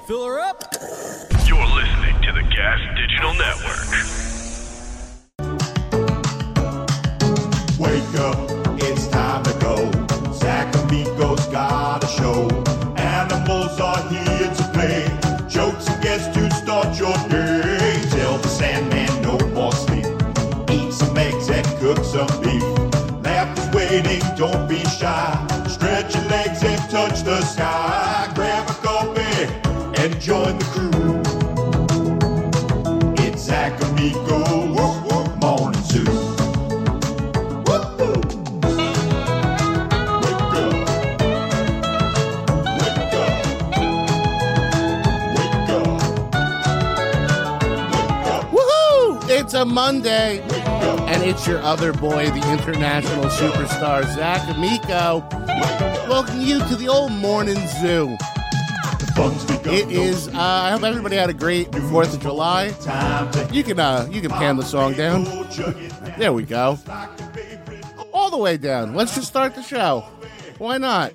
Fill her up. You're listening to the Gas Digital Network. Wake up, it's time to go. Zach Amico's got a show. Animals are here to play. Jokes and guests to start your day. Tell the Sandman no more sleep. Eat some eggs and cook some beef. Laughter's waiting, don't be shy. Stretch your legs and touch the sky. Grab a coffee and join the crew. It's Zach Amico's Morning Zoo. It's a Monday, and it's your other boy, the international superstar, Zach Amico. Welcome you to the old Morning Zoo. It is, I hope everybody had a great 4th of July. You can pan the song down. There we go. All the way down. Let's just start the show. Why not?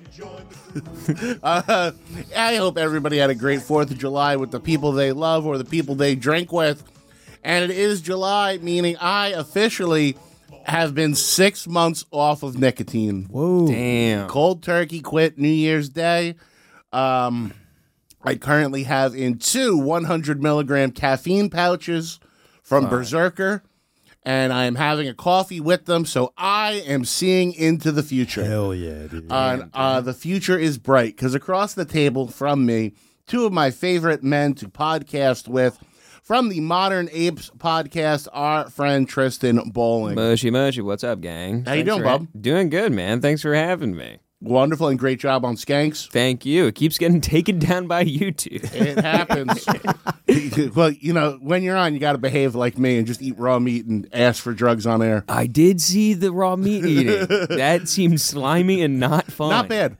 I hope everybody had a great 4th of July with the people they love or the people they drink with. And it is July, meaning I officially have been 6 months off of nicotine. Whoa. Damn. Cold turkey quit New Year's Day. I currently have in 2 100-milligram caffeine pouches from Berserker, and I am having a coffee with them, so I am seeing into the future. Hell yeah, dude. The future is bright, because across the table from me, 2 of my favorite men to podcast with, from the Modern Apes podcast, our friend Tristan Bowling. Mushy. What's up, gang? How you doing, bub? Doing good, man. Thanks for having me. Wonderful and great job on Skanks. Thank you. It keeps getting taken down by YouTube. It happens. Well, you know, when you're on, you got to behave like me and just eat raw meat and ask for drugs on air. I did see the raw meat eating. That seemed slimy and not fun. Not bad.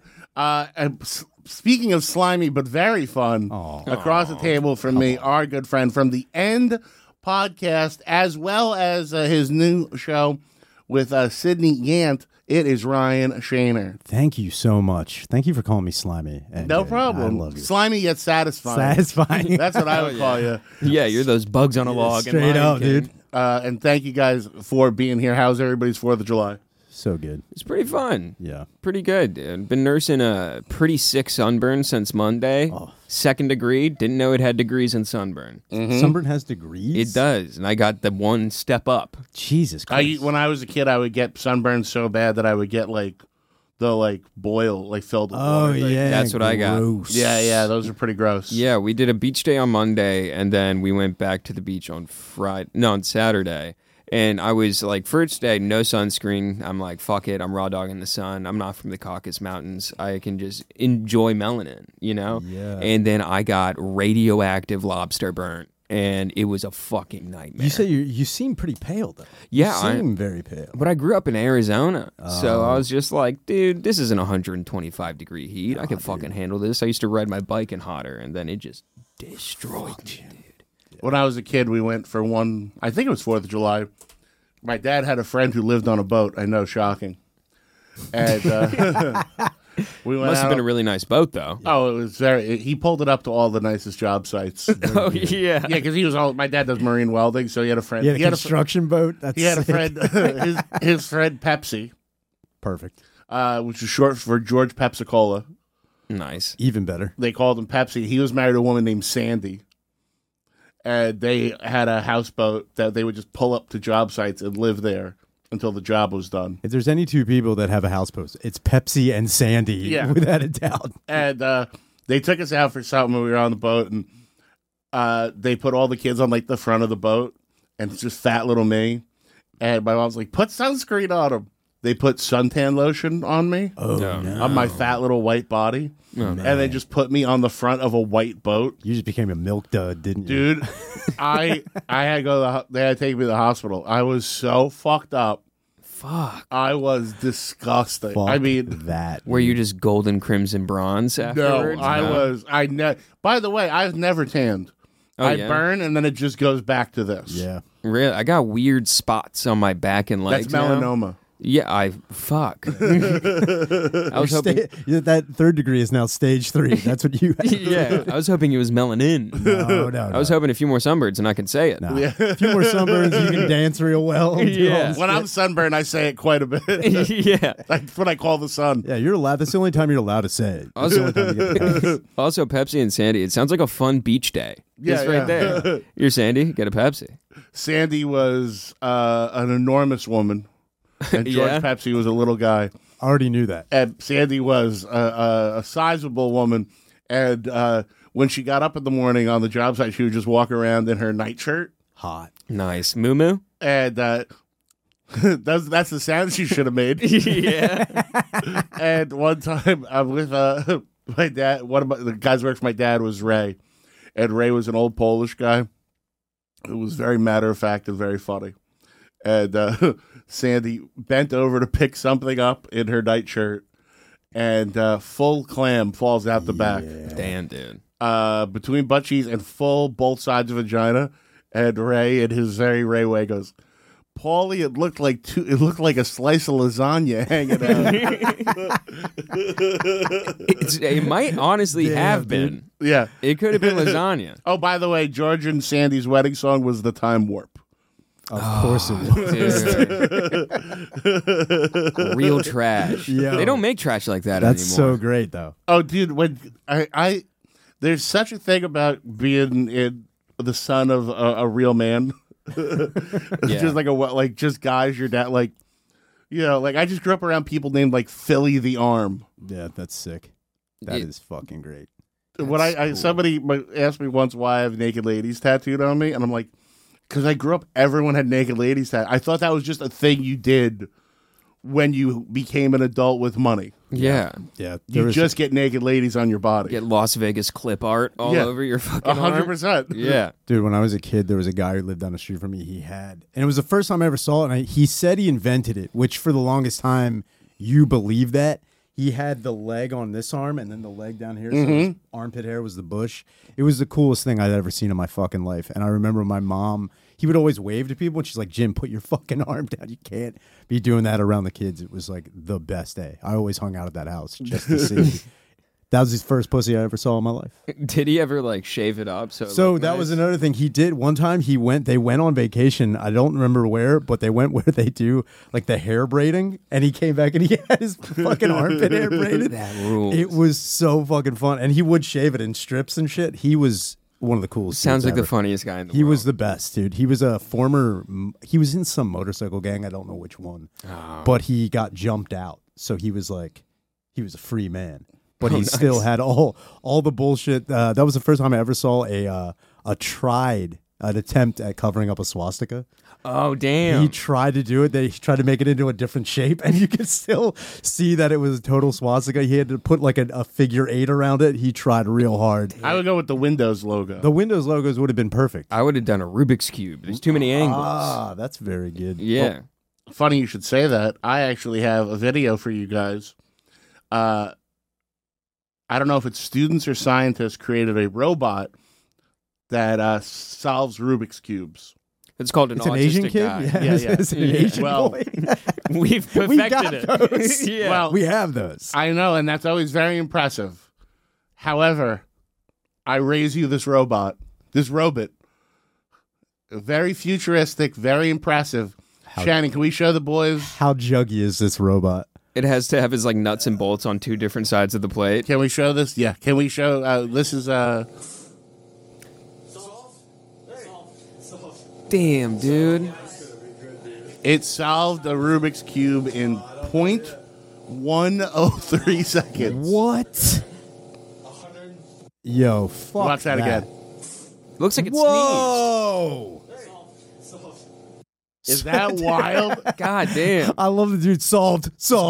Speaking of slimy but very fun, across the table from me, our good friend from the End podcast, as well as his new show with Sydney Yant, it is Ryan Shaner. Thank you so much. Thank you for calling me slimy. No problem. I love you. Slimy yet satisfying. Satisfying. That's what I would call you. Yeah, you're those bugs on a log. Straight up, dude. And thank you guys for being here. How's everybody's 4th of July? So good. It's pretty fun. Yeah. Pretty good, dude. Been nursing a pretty sick sunburn since Monday. 2nd degree. Didn't know it had degrees in sunburn. Mm-hmm. Sunburn has degrees? It does. And I got the one step up. Jesus Christ. When I was a kid, I would get sunburned so bad that I would get the boil filled with water. Yeah. That's what I got. Yeah, those are pretty gross. Yeah, we did a beach day on Monday, and then we went back to the beach on Saturday. And I was like, first day, no sunscreen. I'm like, fuck it. I'm raw dogging the sun. I'm not from the Caucasus Mountains. I can just enjoy melanin, you know? Yeah. And then I got radioactive lobster burnt, and it was a fucking nightmare. You say you seem pretty pale, though. Yeah. You seem very pale. But I grew up in Arizona, so I was just like, dude, this isn't 125-degree heat. I can fucking handle this. I used to ride my bike in hotter, and then it just destroyed me, dude. When I was a kid, we went for I think it was 4th of July. My dad had a friend who lived on a boat. I know, shocking. And we went Must have out. been a really nice boat, though. Oh, it was he pulled it up to all the nicest job sites. Oh, yeah. Yeah, because my dad does marine welding, so he had a friend. You had a construction boat? That's He had a sick. friend, his friend Pepsi, Perfect. which is short for George Pepsi-Cola. Nice. Even better. They called him Pepsi. He was married to a woman named Sandy. And they had a houseboat that they would just pull up to job sites and live there until the job was done. If there's any 2 people that have a house post, it's Pepsi and Sandy, without a doubt. And they took us out for something when we were on the boat, and they put all the kids on the front of the boat, and it's just fat little me. And my mom's like, put sunscreen on them. They put suntan lotion on me, on my fat little white body, and they just put me on the front of a white boat. You just became a milk dud, didn't you? Dude, I had to go they had to take me to the hospital. I was so fucked up. Fuck. I was disgusting. Fuck I mean, that. Were you just golden, crimson, bronze afterwards? No, by the way, I've never tanned. I burn, and then it just goes back to this. Yeah. Really? I got weird spots on my back and legs. That's melanoma. Fuck. I was hoping. That third degree is now stage 3. That's what you have. Yeah, I was hoping it was melanin. No. I was hoping a few more sunbirds and I could say it. No. A few more sunburns, you can dance real well. Yeah. When I'm sunburned, I say it quite a bit. Yeah. That's what I call the sun. Yeah, you're allowed. That's the only time you're allowed to say it. That's the only time you get the pass. Also, Pepsi and Sandy. It sounds like a fun beach day. Yeah, It's right there. You're Sandy. Get a Pepsi. Sandy was an enormous woman, and George Yeah? Pepsi was a little guy. I already knew that. And Sandy was a sizable woman, and when she got up in the morning on the job site, she would just walk around in her nightshirt. Hot. Nice. Moo moo? And that's the sound she should have made. Yeah. And one time I'm with my dad. One of the guys who works for my dad was Ray, and Ray was an old Polish guy who was very matter of fact and very funny. And Sandy bent over to pick something up in her nightshirt, and full clam falls out the back, Damn, dude. between butt cheeks and full both sides of vagina. And Ray, in his very Ray way, goes, "Paulie, it looked like a slice of lasagna hanging out." It might honestly have been. Yeah. It could have been lasagna. Oh, by the way, George and Sandy's wedding song was "The Time Warp." Of course it was. Dude. Real trash. Yo. They don't make trash like that That's anymore. so great, though. Oh, dude, when I there's such a thing about being in the son of a real man. Yeah. Just just guys your dad like, like I just grew up around people named like Philly the Arm. Yeah, that's sick. That Yeah. is fucking great. When somebody asked me once why I have naked ladies tattooed on me, and I'm like, because I grew up, everyone had naked ladies tattooed. I thought that was just a thing you did when you became an adult with money. Yeah. Yeah, You just get naked ladies on your body. Get Las Vegas clip art all Yeah. over your fucking 100%. arm. Yeah. Dude, when I was a kid, there was a guy who lived down the street from me. And it was the first time I ever saw it. And he said he invented it, which for the longest time, you believe that. He had the leg on this arm and then the leg down here. So his armpit hair was the bush. It was the coolest thing I'd ever seen in my fucking life. And I remember my mom, he would always wave to people. And she's like, "Jim, put your fucking arm down. You can't be doing that around the kids." It was like the best day. I always hung out at that house just to see. That was his first pussy I ever saw in my life. Did he ever like shave it up? So So that was another thing he did. One time they went on vacation. I don't remember where, but they went where they do like the hair braiding, and he came back and he had his fucking armpit hair braided. That rules. It was so fucking fun, and he would shave it in strips and shit. He was one of the coolest. Sounds dudes like the ever. funniest guy in the He world. was the best, dude. He was he was in some motorcycle gang. I don't know which one, but he got jumped out. So he was a free man. But he still had all the bullshit. That was the first time I ever saw an attempt at covering up a swastika. Oh, damn. He tried to do it. They tried to make it into a different shape, and you could still see that it was a total swastika. He had to put like a figure 8 around it. He tried real hard. I would go with the Windows logo. The Windows logos would have been perfect. I would have done a Rubik's Cube. There's too many angles. Ah, that's very good. Yeah. Funny you should say that. I actually have a video for you guys. I don't know if it's students or scientists created a robot that solves Rubik's Cubes. It's called It's an Asian autistic kid? guy. Yeah. It's an Yeah. Asian Well, boy. We've We got perfected it. those. Yeah. Well, We have those. I know, and that's always very impressive. However, I raise you this robot. Very futuristic, very impressive. Shannon, can we show the boys? How juggy is this robot? It has to have his like nuts and bolts on two different sides of the plate. Can we show this? Yeah. Can we show? This is Damn, dude. It solved a Rubik's Cube in 0.103 seconds. What? Yo, fuck Watch that again. Looks like it sneezed. Whoa! Is that wild? God damn. I love the dude. Solved.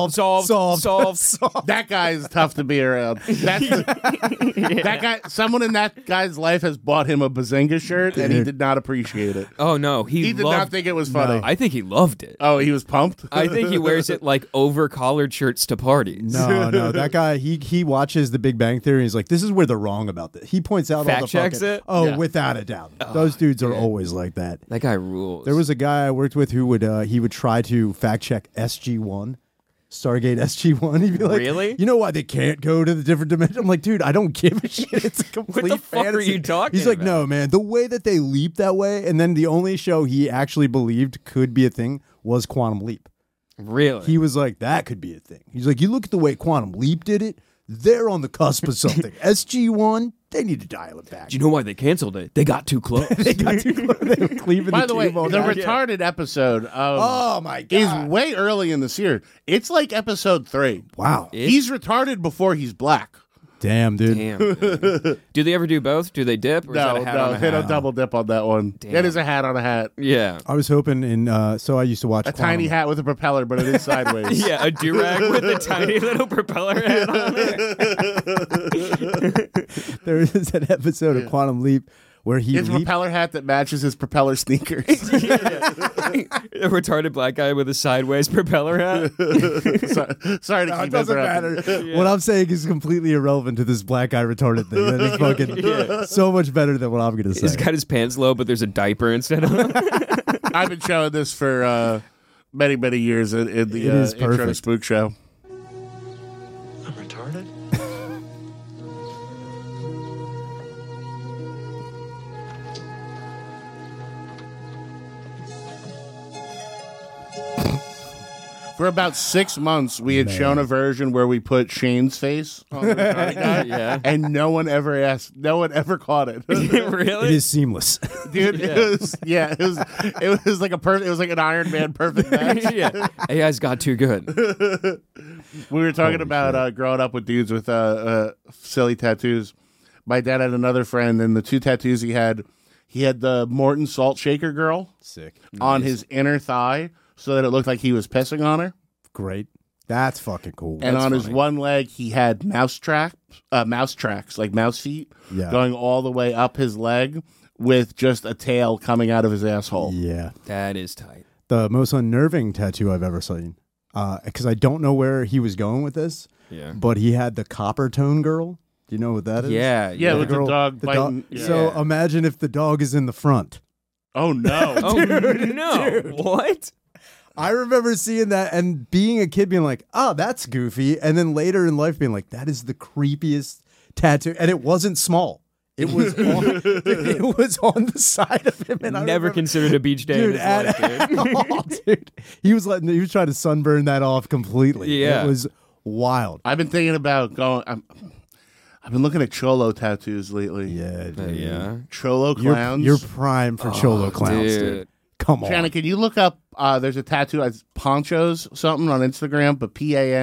That guy is tough to be around. That guy. Someone in that guy's life has bought him a Bazinga shirt, and he did not appreciate it. Oh no, He did not think it was funny. I think he loved it. Oh, he was pumped. I think he wears it like over collared shirts to parties. No, that guy. He watches The Big Bang Theory. And he's like, this is where they're wrong about this. He points out Fact all the checks fucking, it? Oh, Yeah. without a doubt. Those dudes are always like that. That guy rules. There was a guy I worked with who would he would try to fact check SG1. Stargate SG1. He'd be like, Really? You know why they can't go to the different dimension? I'm like, dude, I don't give a shit. It's a complete What the fuck are fantasy. you talking He's like, about? no, man. The way that they leap that way, and then the only show he actually believed could be a thing was Quantum Leap. Really? He was like, that could be a thing. He's like, you look at the way Quantum Leap did it, they're on the cusp of something. SG1, they need to dial it back. Do you know why they canceled it? They got too close. They got too close. They were cleaving By the way, tube on the that. retarded episode Oh my god! is way early in the series. It's like episode 3. Wow. He's retarded before he's black. Damn, dude. Damn. Dude. Do they ever do both? Do they dip? Or is that a hat on a they hat? don't double dip on that one. Damn. It is a hat on a hat. Yeah. I was hoping in. So I used to watch A tiny hat with a propeller, but it is sideways. Yeah, a do-rag with a tiny little propeller hat on it. There is an episode of Quantum Leap where he It's a leaped. propeller hat that matches his propeller sneakers. A retarded black guy with a sideways propeller hat. Sorry to No, it keep doesn't interrupting. matter. What I'm saying is completely irrelevant to this black guy retarded thing. That is fucking so much better than what I'm going to say. He's got his pants low, but there's a diaper instead of him. I've been showing this for many, many years in the It is intro to perfect. Spook Show. I'm retarded? For about 6 months, we had shown a version where we put Shane's face on the retarded guy, Yeah. and no one ever caught it. Really? It is seamless. Dude, it was like it was like an Iron Man perfect match. Yeah. AI's got too good. We were talking about growing up with dudes with silly tattoos. My dad had another friend, and the two tattoos he had the Morton Salt Shaker girl Sick. on his inner thigh, so that it looked like he was pissing on her. Great. That's fucking cool. And on his funny. one leg, he had mouse tracks, like mouse feet, Yeah. going all the way up his leg with just a tail coming out of his asshole. Yeah. That is tight. The most unnerving tattoo I've ever seen. Because I don't know where he was going with this, Yeah. but he had the copper tone girl. Do you know what that is? Yeah. Yeah, with the girl- dog the biting. Yeah. So imagine if the dog is in the front. Oh no! Oh, no. What? I remember seeing that and being a kid being like, oh, that's goofy. And then later in life being like, that is the creepiest tattoo. And it wasn't small. It was on, it was on the side of him. And I Never remember- considered a beach day in Dude, his life, dude. all, dude. He was trying to sunburn that off completely. Yeah. It was wild. I've been thinking about going. I've been looking at cholo tattoos lately. Yeah, dude. Yeah. Cholo clowns. You're prime for cholo clowns, dude. Come on. Shannon, can you look up? There's a tattoo as Ponchos something on Instagram, but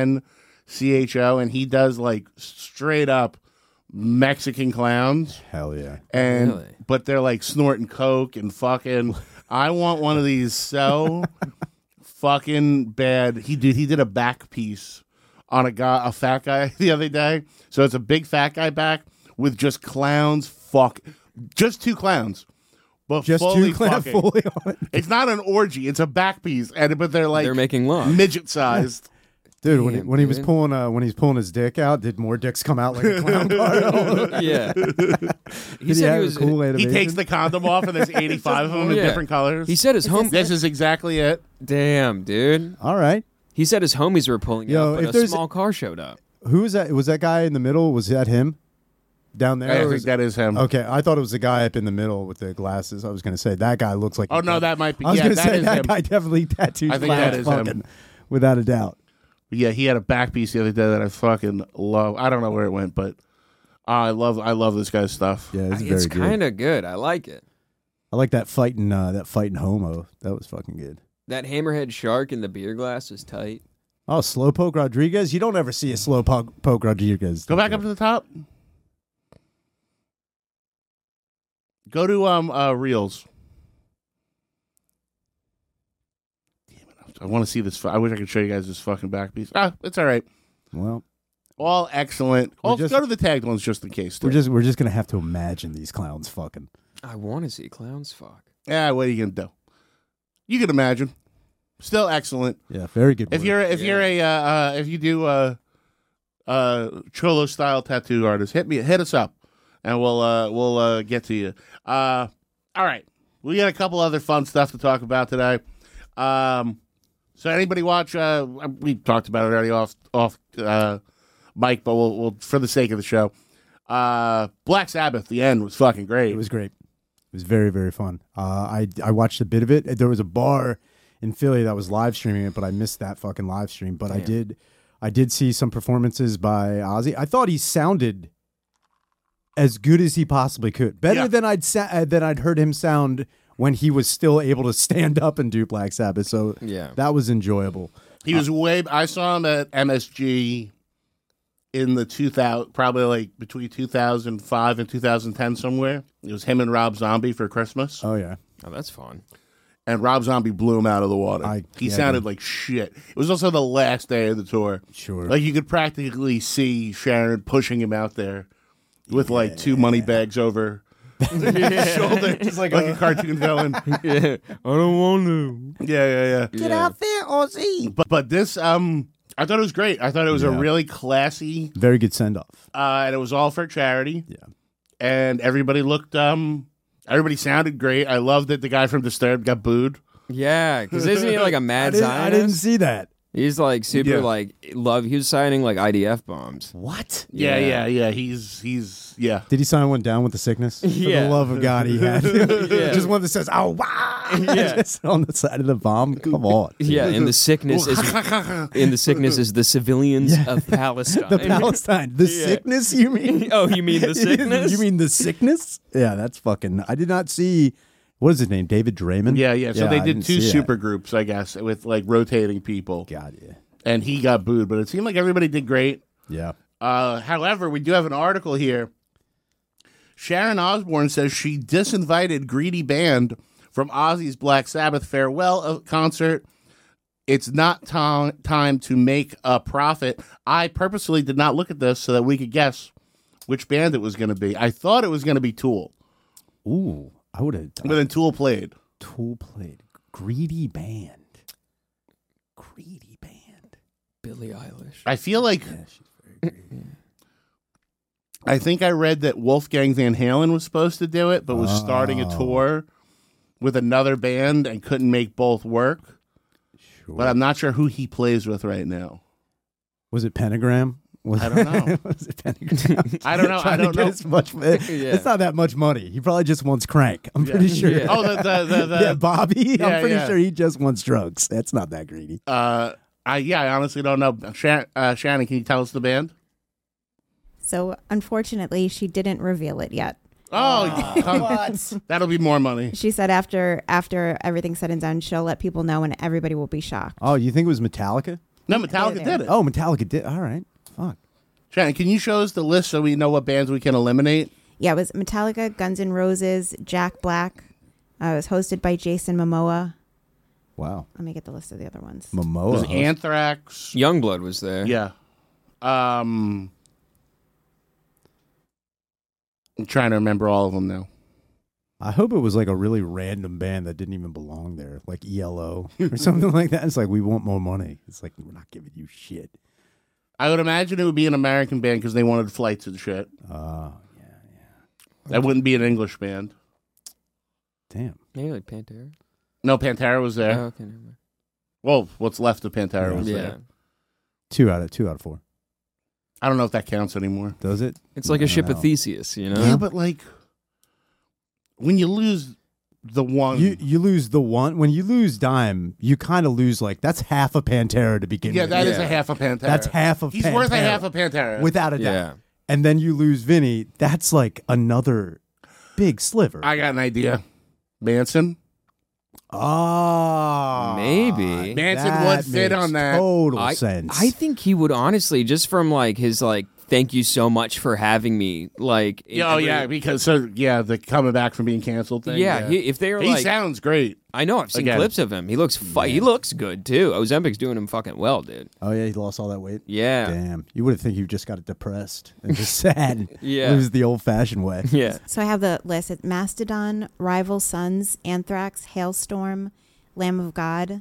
PANCHO, and he does like straight up Mexican clowns, Hell yeah. and Really? but they're like snorting coke and fucking. I want one of these so fucking bad. He did a back piece on a fat guy the other day. So it's a big fat guy back with just clowns. Just two clowns. But Just fully two clowns fucking. fully on it. It's not an orgy. It's a back piece, but they're like They're making love. midget sized. Dude, Damn, when he was dude. pulling his dick out, did more dicks come out like a clown car? Yeah. He Did said have he a was. cool He animation? takes the condom off, and there's 85 of them in Yeah. different colors. He said his home. This is exactly it. Damn, dude. All right. He said his homies were pulling Yo, up, if but a there's- small car showed up. Who was that? Was that guy in the middle? Was that him? Down there? I Or think was- that is him. Okay, I thought it was the guy up in the middle with the glasses. I was going to say that guy looks like. Oh no, that might be. I was Yeah, going to that say is that him. guy definitely tattooed. I think that clowns is him. fucking, without a doubt. Yeah, he had a back piece the other day that I fucking love. I don't know where it went, but I love this guy's stuff. Yeah, it's very It's good. kind of good. I like it. I like that fighting homo. That was fucking good. That hammerhead shark in the beer glass is tight. Oh, Slowpoke Rodriguez. You don't ever see a Slowpoke Rodriguez. Go back up to the top. Go to Reels. Damn it! I want to see this. I wish I could show you guys this fucking back piece. It's all right. Well, All excellent. We're Also, just- go to the tagged ones just in case. we're just gonna have to imagine these clowns fucking. I want to see clowns fuck. Yeah, what are you gonna do? You can imagine. Still excellent. Yeah, very good. If work. you're if you do cholo style tattoo artist, hit us up, and we'll get to you. All right, we got a couple other fun stuff to talk about today. So anybody watch? We talked about it already off mic, but we'll for the sake of the show. Black Sabbath, the end was fucking great. It was great. It was very, very fun. I watched a bit of it. There was a bar in Philly that was live streaming it, but I missed that fucking live stream. But I did see some performances by Ozzy. I thought he sounded as good as he possibly could. Better than I'd heard him sound when he was still able to stand up and do Black Sabbath. So that was enjoyable. He was I saw him at MSG in the 2000, probably like between 2005 and 2010 somewhere. It was him and Rob Zombie for Christmas. Oh, yeah. Oh, that's fun. And Rob Zombie blew him out of the water. He sounded like shit. It was also the last day of the tour. Sure. Like you could practically see Sharon pushing him out there with like 2 money bags over his shoulder. Just like a cartoon villain. Yeah. I don't want to. Yeah. Get out there, Ozzy. But this, I thought it was great. I thought it was a really classy. Very good send-off. And it was all for charity. Yeah. And everybody looked, everybody sounded great. I loved that the guy from Disturbed got booed. Yeah, because isn't he like a mad Zionist? I didn't see that. He's like super he was signing like IDF bombs. What? Yeah. He's Did he sign one down with the sickness? For the love of God, he had. Just one that says, "Oh wow!" Just on the side of the bomb. Come on. Yeah, and the sickness is the civilians of Palestine. The Palestine. The sickness, you mean? Oh, you mean the sickness? You mean the sickness? Yeah, that's fucking. I did not see. What is his name? David Draymond? Yeah. So they I did didn't 2 see super that. groups, I guess, with like rotating people. God, yeah. And he got booed, but it seemed like everybody did great. Yeah. However, we do have an article here. Sharon Osbourne says she disinvited Greedy Band from Ozzy's Black Sabbath farewell concert. It's not time to make a profit. I purposely did not look at this so that we could guess which band it was going to be. I thought it was going to be Tool. Ooh, I would have. But then Tool played. Tool played. Greedy Band. Billie Eilish. I feel like Yeah, she's very greedy. I think I read that Wolfgang Van Halen was supposed to do it, but was starting a tour with another band and couldn't make both work. Sure. But I'm not sure who he plays with right now. Was it Pentagram? I don't know. Was it Pentagram? I don't know. I Trying to don't get know. as much. It's not that much money. He probably just wants crank. I'm pretty sure. Yeah. Oh, the Bobby. Yeah, I'm pretty yeah. sure he just wants drugs. That's not that greedy. I honestly don't know. Shannon, can you tell us the band? So, unfortunately, she didn't reveal it yet. What? That'll be more money. She said after everything's said and done, she'll let people know and everybody will be shocked. Oh, you think it was Metallica? No, Metallica did it. Oh, Metallica did. All right. Fuck. Shannon, can you show us the list so we know what bands we can eliminate? Yeah, it was Metallica, Guns N' Roses, Jack Black. It was hosted by Jason Momoa. Wow. Let me get the list of the other ones. It Momoa. was Anthrax. Youngblood was there. Yeah. I'm trying to remember all of them now. I hope it was like a really random band that didn't even belong there, like ELO or something like that. It's like, we want more money. It's like, we're not giving you shit. I would imagine it would be an American band because they wanted flights and shit. Yeah. That wouldn't be an English band. Damn. Maybe like Pantera. No, Pantera was there. Oh, okay, never mind. Well, what's left of Pantera was Yeah. there. 2 out of 4. I don't know if that counts anymore. Does it? It's like I a don't ship know. of Theseus, you know? Yeah, but like when you lose the one, You lose the one. When you lose Dime, you kind of lose, like, that's half a Pantera to begin yeah, with. that is Yeah. a half of Pantera. That's half of He's Pantera. worth a half of Pantera. Without a doubt. Yeah. And then you lose Vinny. That's like another big sliver. I got an idea. Manson. Oh, Maybe. Manson would fit on that. Total sense. I think he would honestly, just from like his like, thank you so much for having me. Like, Yeah, because the coming back from being canceled thing. if they were he like, sounds great. I know I've seen Again. clips of him. He looks he looks good too. Ozempic's doing him fucking well, dude. Oh yeah, he lost all that weight. Yeah, Damn, you would have think you just got depressed and just sad. Yeah. It was the old-fashioned way. yeah. So I have the list. It's Mastodon, Rival Sons, Anthrax, Hailstorm, Lamb of God,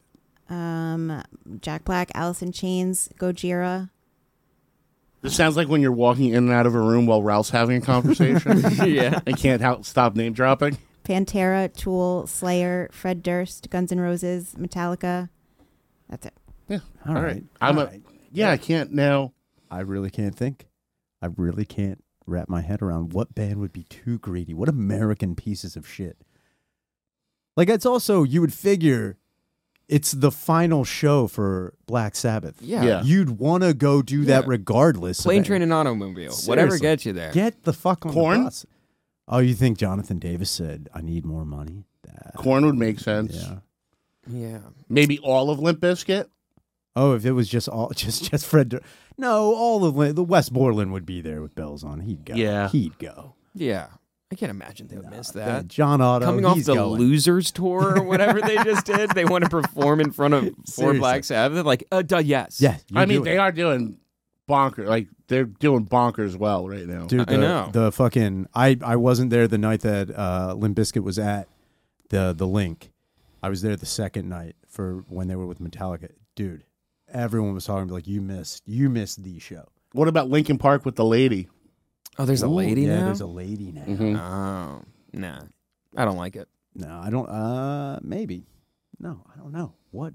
Jack Black, Alice in Chains, Gojira. This sounds like when you're walking in and out of a room while Ralph's having a conversation Yeah. and can't stop name dropping. Pantera, Tool, Slayer, Fred Durst, Guns N' Roses, Metallica. That's it. Yeah. All right. I'm All right. Yeah, I can't now. I really can't think. I really can't wrap my head around what band would be too greedy. What American pieces of shit. Like, it's also, you would figure it's the final show for Black Sabbath. Yeah. You'd want to go do that Yeah. regardless. Plane, of train, and automobile. Whatever Seriously. gets you there. Get the fuck on Korn? the bus. Oh, you think Jonathan Davis said, I need more money? Korn would make sense. Yeah. Yeah. Maybe all of Limp Bizkit. Oh, if it was just all just Fred no, all of the West Borland would be there with bells on. He'd go. Yeah. He'd go. Yeah. I can't imagine they would miss that. John Otto. Coming off he's the going. Losers tour or whatever they just did, they want to perform in front of four Seriously. Black Sabbath. Like, yes. Yeah. I mean, they are doing bonkers. Like, they're doing bonkers well right now. Dude, I know. The fucking I wasn't there the night that Limp Bizkit was at the Link. I was there the second night for when they were with Metallica. Dude, everyone was talking like you missed the show. What about Linkin Park with the lady? Oh, there's a lady yeah, now? there's a lady now. Mhm. Oh, nah. I don't like it. No, I don't maybe. No, I don't know. What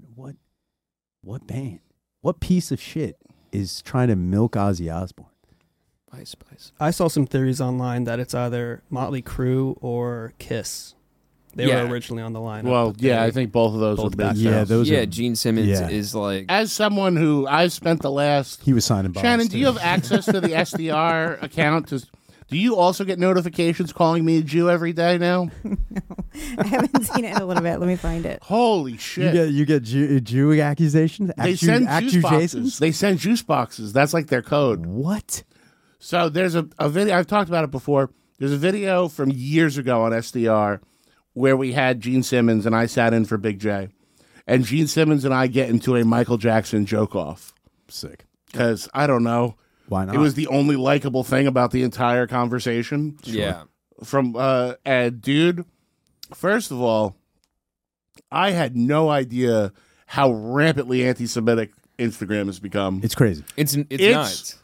band? What piece of shit is trying to milk Ozzy Osbourne? Spice. I saw some theories online that it's either Motley Crue or Kiss. They Yeah. were originally on the lineup. Well, but yeah, they- I think both of those both would make backed sense. Yeah, those Yeah, are, Gene Simmons yeah. is like... As someone who I've spent the last... he was signing bombs. Shannon, do too. you have access to the SDR account? Do you also get notifications calling me a Jew every day now? I haven't seen it in a little bit. Let me find it. Holy shit. You get Jew accusations? They send juice boxes. Accusations? They send juice boxes. That's like their code. What? So there's a video. I've talked about it before. There's a video from years ago on SDR where we had Gene Simmons and I sat in for Big J. And Gene Simmons and I get into a Michael Jackson joke off. Sick. Because, I don't know, Why not? it was the only likable thing about the entire conversation. Yeah. And dude, first of all, I had no idea how rampantly anti-Semitic Instagram has become. It's crazy. It's It's- nuts.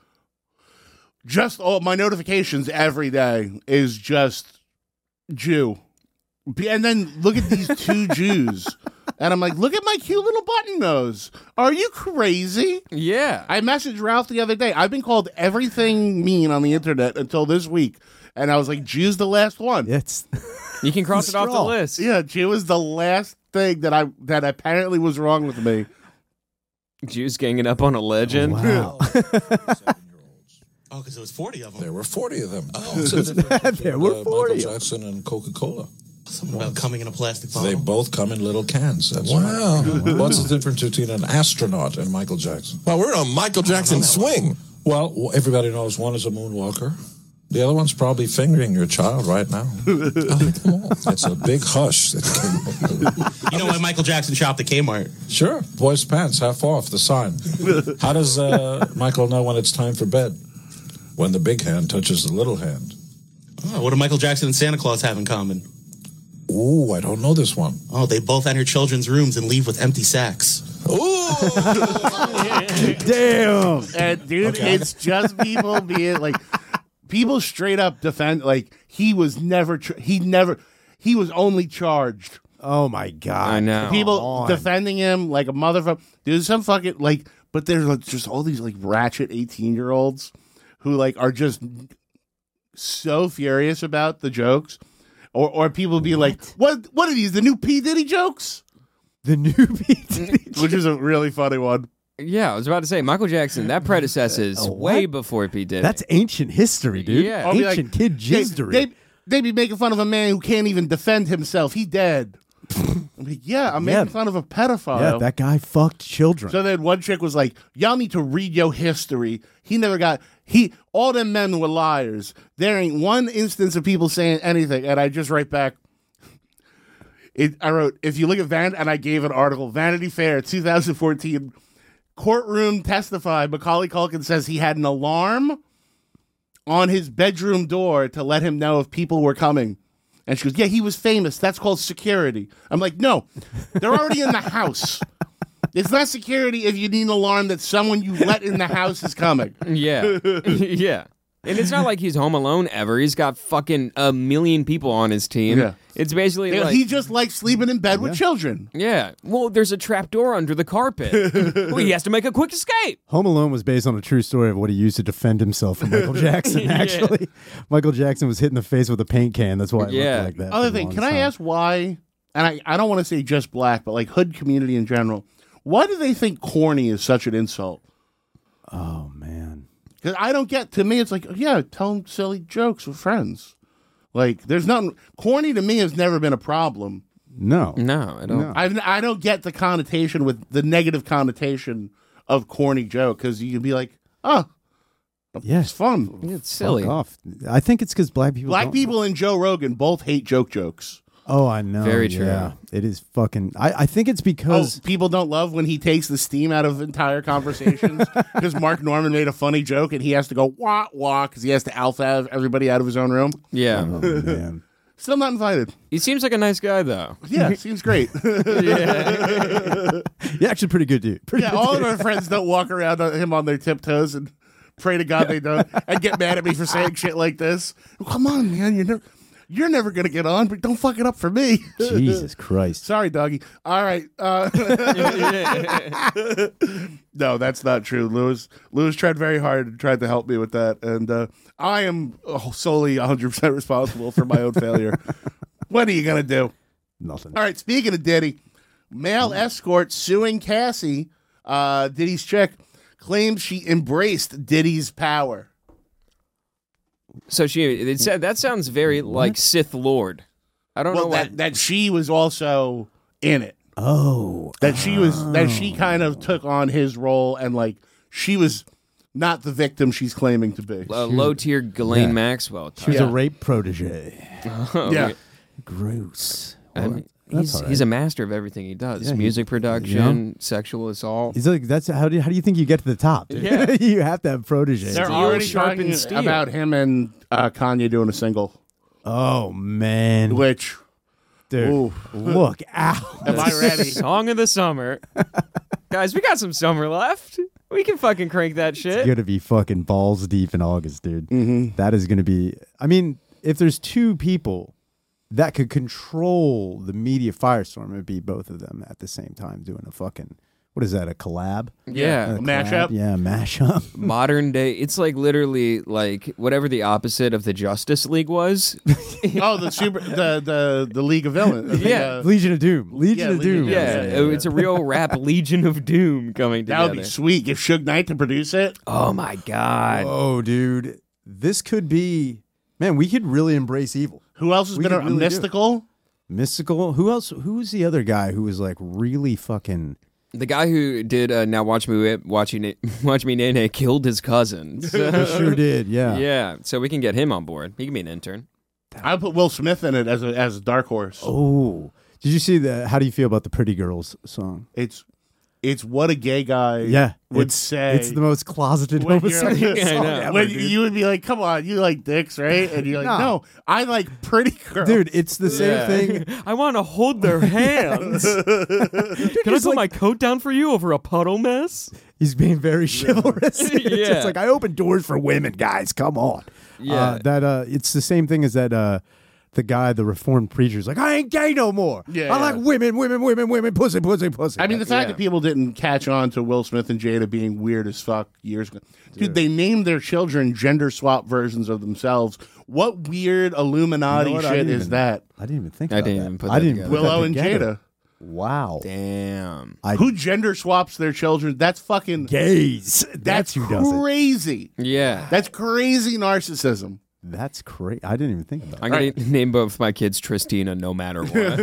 Just all my notifications every day is just Jew. And then look at these two Jews. And I'm like, look at my cute little button nose. Are you crazy? Yeah. I messaged Ralph the other day. I've been called everything mean on the internet until this week. And I was like, Jew's the last one. It's You can cross it off the Straw. list. Yeah, Jew is the last thing that apparently was wrong with me. Jews ganging up on a legend. wow. Oh, because there was 40 of them. There were 40 of them. Oh, so There were 40 Michael of Jackson and Coca-Cola. Something about coming in a plastic bottle. They both come in little cans. That's wow. What's the difference between an astronaut and Michael Jackson? Well, we're on Michael Jackson swing. Well, everybody knows one is a moonwalker. The other one's probably fingering your child right now. Oh, come on. It's a big hush. You know why Michael Jackson shopped at Kmart? Sure. Boys' pants, half off, the sign. How does Michael know when it's time for bed? When the big hand touches the little hand. Oh, what do Michael Jackson and Santa Claus have in common? Ooh, I don't know this one. Oh, they both enter children's rooms and leave with empty sacks. Damn. And dude, it's just people being like, people straight up defend, like, he was never, he was only charged. Oh my god. I know. People Come on. defending him like a motherfucker. There's some fucking, like, but there's like, just all these like ratchet 18-year-olds who like are just so furious about the jokes. Or people be like, what are these, the new P. Diddy jokes? The new PT. Which is a really funny one. Yeah, I was about to say, Michael Jackson, that predecessors A way what? before P. Diddy. That's ancient history, dude. Yeah. I'll be like, Ancient kid jizdery. They be making fun of a man who can't even defend himself. He dead. I'm like, yeah, I'm making fun of a pedophile. Yeah, that guy fucked children. So then one chick was like, y'all need to read your history. All them men were liars. There ain't one instance of people saying anything. And I just write back, I wrote, if you look at and I gave an article, Vanity Fair, 2014, courtroom testified, Macaulay Culkin says he had an alarm on his bedroom door to let him know if people were coming. And she goes, yeah, he was famous. That's called security. I'm like, no, they're already in the house. It's not security if you need an alarm that someone you let in the house is coming. yeah. Yeah. And it's not like he's home alone ever. He's got fucking a million people on his team. Yeah. It's basically like... He just likes sleeping in bed with children. Yeah. Well, there's a trap door under the carpet. Well, he has to make a quick escape. Home Alone was based on a true story of what he used to defend himself from Michael Jackson, actually. Michael Jackson was hit in the face with a paint can. That's why it looked like that. Other thing, can I ask why, and I don't want to say just black, but like hood community in general, why do they think corny is such an insult? Oh, man. Because I don't get, to me, it's like, yeah, tell them silly jokes with friends. Like, there's nothing, corny to me has never been a problem. No. No, I don't. I don't get the connotation with the negative connotation of corny joke, because you can be like, oh, yeah, it's fun. It's silly. Fuck off. I think it's because black people and Joe Rogan both hate jokes. Oh, I know. Very true. Yeah. It is fucking... I think it's because... people don't love when he takes the steam out of entire conversations because Mark Norman made a funny joke and he has to go wah wah because he has to alpha everybody out of his own room. Yeah. Oh, man. Still not invited. He seems like a nice guy, though. Yeah, seems great. Yeah. You're actually pretty good dude. All of our friends don't walk around him on their tiptoes and pray to God they don't and get mad at me for saying shit like this. Come on, man. You're never going to get on, but don't fuck it up for me. Jesus Christ. Sorry, doggy. All right. No, that's not true. Lewis tried very hard and tried to help me with that. And I am solely 100% responsible for my own failure. What are you going to do? Nothing. All right. Speaking of Diddy, male escort suing Cassie, Diddy's chick, claims she embraced Diddy's power. So it said that sounds very like Sith Lord. I don't know that she was also in it. Oh, that she kind of took on his role and like she was not the victim she's claiming to be. Low tier Ghislaine Maxwell. She was a rape protege. Yeah, gross. I mean, he's a master of everything he does. Yeah, music production, sexual assault. He's like, that's how do you think you get to the top? Dude? Yeah. You have to have proteges. They're already talking about him and Kanye doing a single. Oh man, which, dude, look out! Am I ready? Song of the summer, guys. We got some summer left. We can fucking crank that shit. It's gonna be fucking balls deep in August, dude. Mm-hmm. That is gonna be. I mean, if there's two people that could control the media firestorm, it'd be both of them at the same time doing a fucking, what is that, a collab? Yeah. A mashup? Yeah, mashup. Modern day, it's like literally like whatever the opposite of the Justice League was. the League of Villains. Yeah. Legion of Doom. Legion of Doom. Yeah, it's a real rap Legion of Doom coming together. That would be sweet. Get Suge Knight to produce it. Oh my God. Oh, dude. This could be, man, we could really embrace evil. Who else has been a Mystical? Mystical? Who else? Who was the other guy who was like really fucking... The guy who did Now Watch Me Whip, Watch Me Nene killed his cousin. So, sure did, yeah. Yeah, so we can get him on board. He can be an intern. I put Will Smith in it as a dark horse. Oh. Did you see the, how do you feel about the Pretty Girls song? It's what a gay guy would say. It's the most closeted homosexual song ever, when dude. you would be like, come on, you like dicks, right? And you're like, no, I like pretty girls. Dude, it's the same thing. I want to hold their hands. Can I put my coat down for you over a puddle mess? He's being very chivalrous. It's Yeah. just like, I open doors for women, guys. Come on. Yeah. It's the same thing as that the guy, the reformed preacher's like, I ain't gay no more. Yeah, I like women, pussy. I mean, the fact that people didn't catch on to Will Smith and Jada being weird as fuck years ago. Dude, they named their children gender swap versions of themselves. What weird Illuminati shit is that? I didn't even think about that. I didn't even put I that didn't together. put that Willow and together. Jada. Wow. Damn. Who gender swaps their children? That's fucking gays. That's who does it. crazy. Yeah. That's crazy narcissism. That's crazy. I didn't even think about I'm that. going to name both my kids Tristina no matter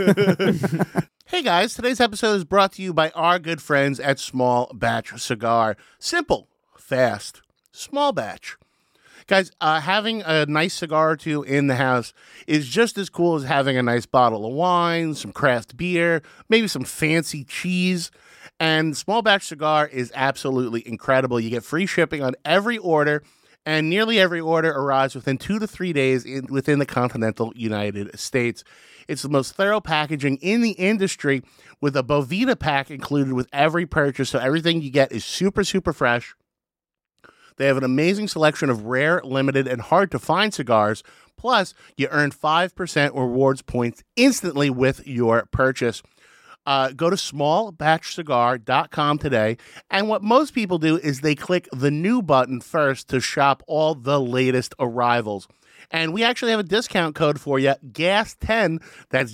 what. Hey guys, today's episode is brought to you by our good friends at Small Batch Cigar. Simple, fast, small batch. Guys, having a nice cigar or two in the house is just as cool as having a nice bottle of wine, some craft beer, maybe some fancy cheese. And Small Batch Cigar is absolutely incredible. You get free shipping on every order, and nearly every order arrives within 2 to 3 days within the continental United States. It's the most thorough packaging in the industry with a Bovita pack included with every purchase, so everything you get is super, super fresh. They have an amazing selection of rare, limited, and hard-to-find cigars. Plus, you earn 5% rewards points instantly with your purchase. Go to smallbatchcigar.com today, and what most people do is they click the new button first to shop all the latest arrivals. And we actually have a discount code for you, GAS10, that's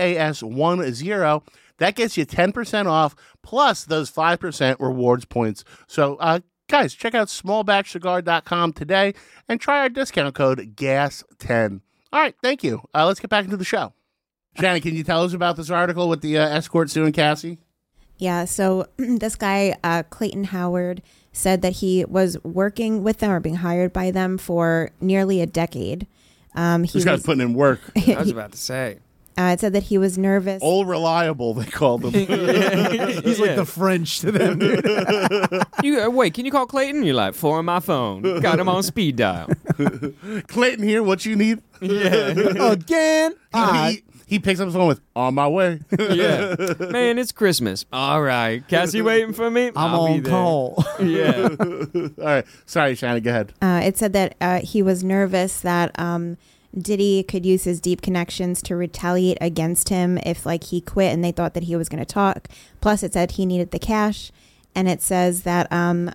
GAS10. That gets you 10% off, plus those 5% rewards points. So, guys, check out smallbatchcigar.com today and try our discount code GAS10. All right, thank you. Let's get back into the show. Shannon, can you tell us about this article with the escort suing Cassie? Yeah, so this guy, Clayton Howard, said that he was working with them or being hired by them for nearly a decade. This guy's putting in work. I was about to say. It said that he was nervous. Old reliable, they called him. He's like the French to them. Wait, can you call Clayton? You're like, for my phone. Got him on speed dial. Clayton here, what you need? Yeah. Again? He picks up his phone with, on my way. Yeah. Man, it's Christmas. All right. Cassie waiting for me? I'll be on there. call. Yeah. All right. Sorry, Shannon, go ahead. It said that he was nervous that Diddy could use his deep connections to retaliate against him if he quit and they thought that he was going to talk. Plus, it said he needed the cash. And it says that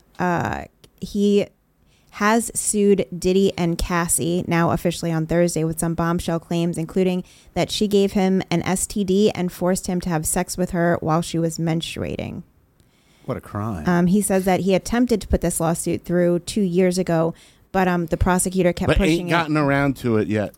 he has sued Diddy and Cassie, now officially on Thursday, with some bombshell claims, including that she gave him an STD and forced him to have sex with her while she was menstruating. What a crime. He says that he attempted to put this lawsuit through 2 years ago, but the prosecutor kept pushing ain't gotten around to it yet.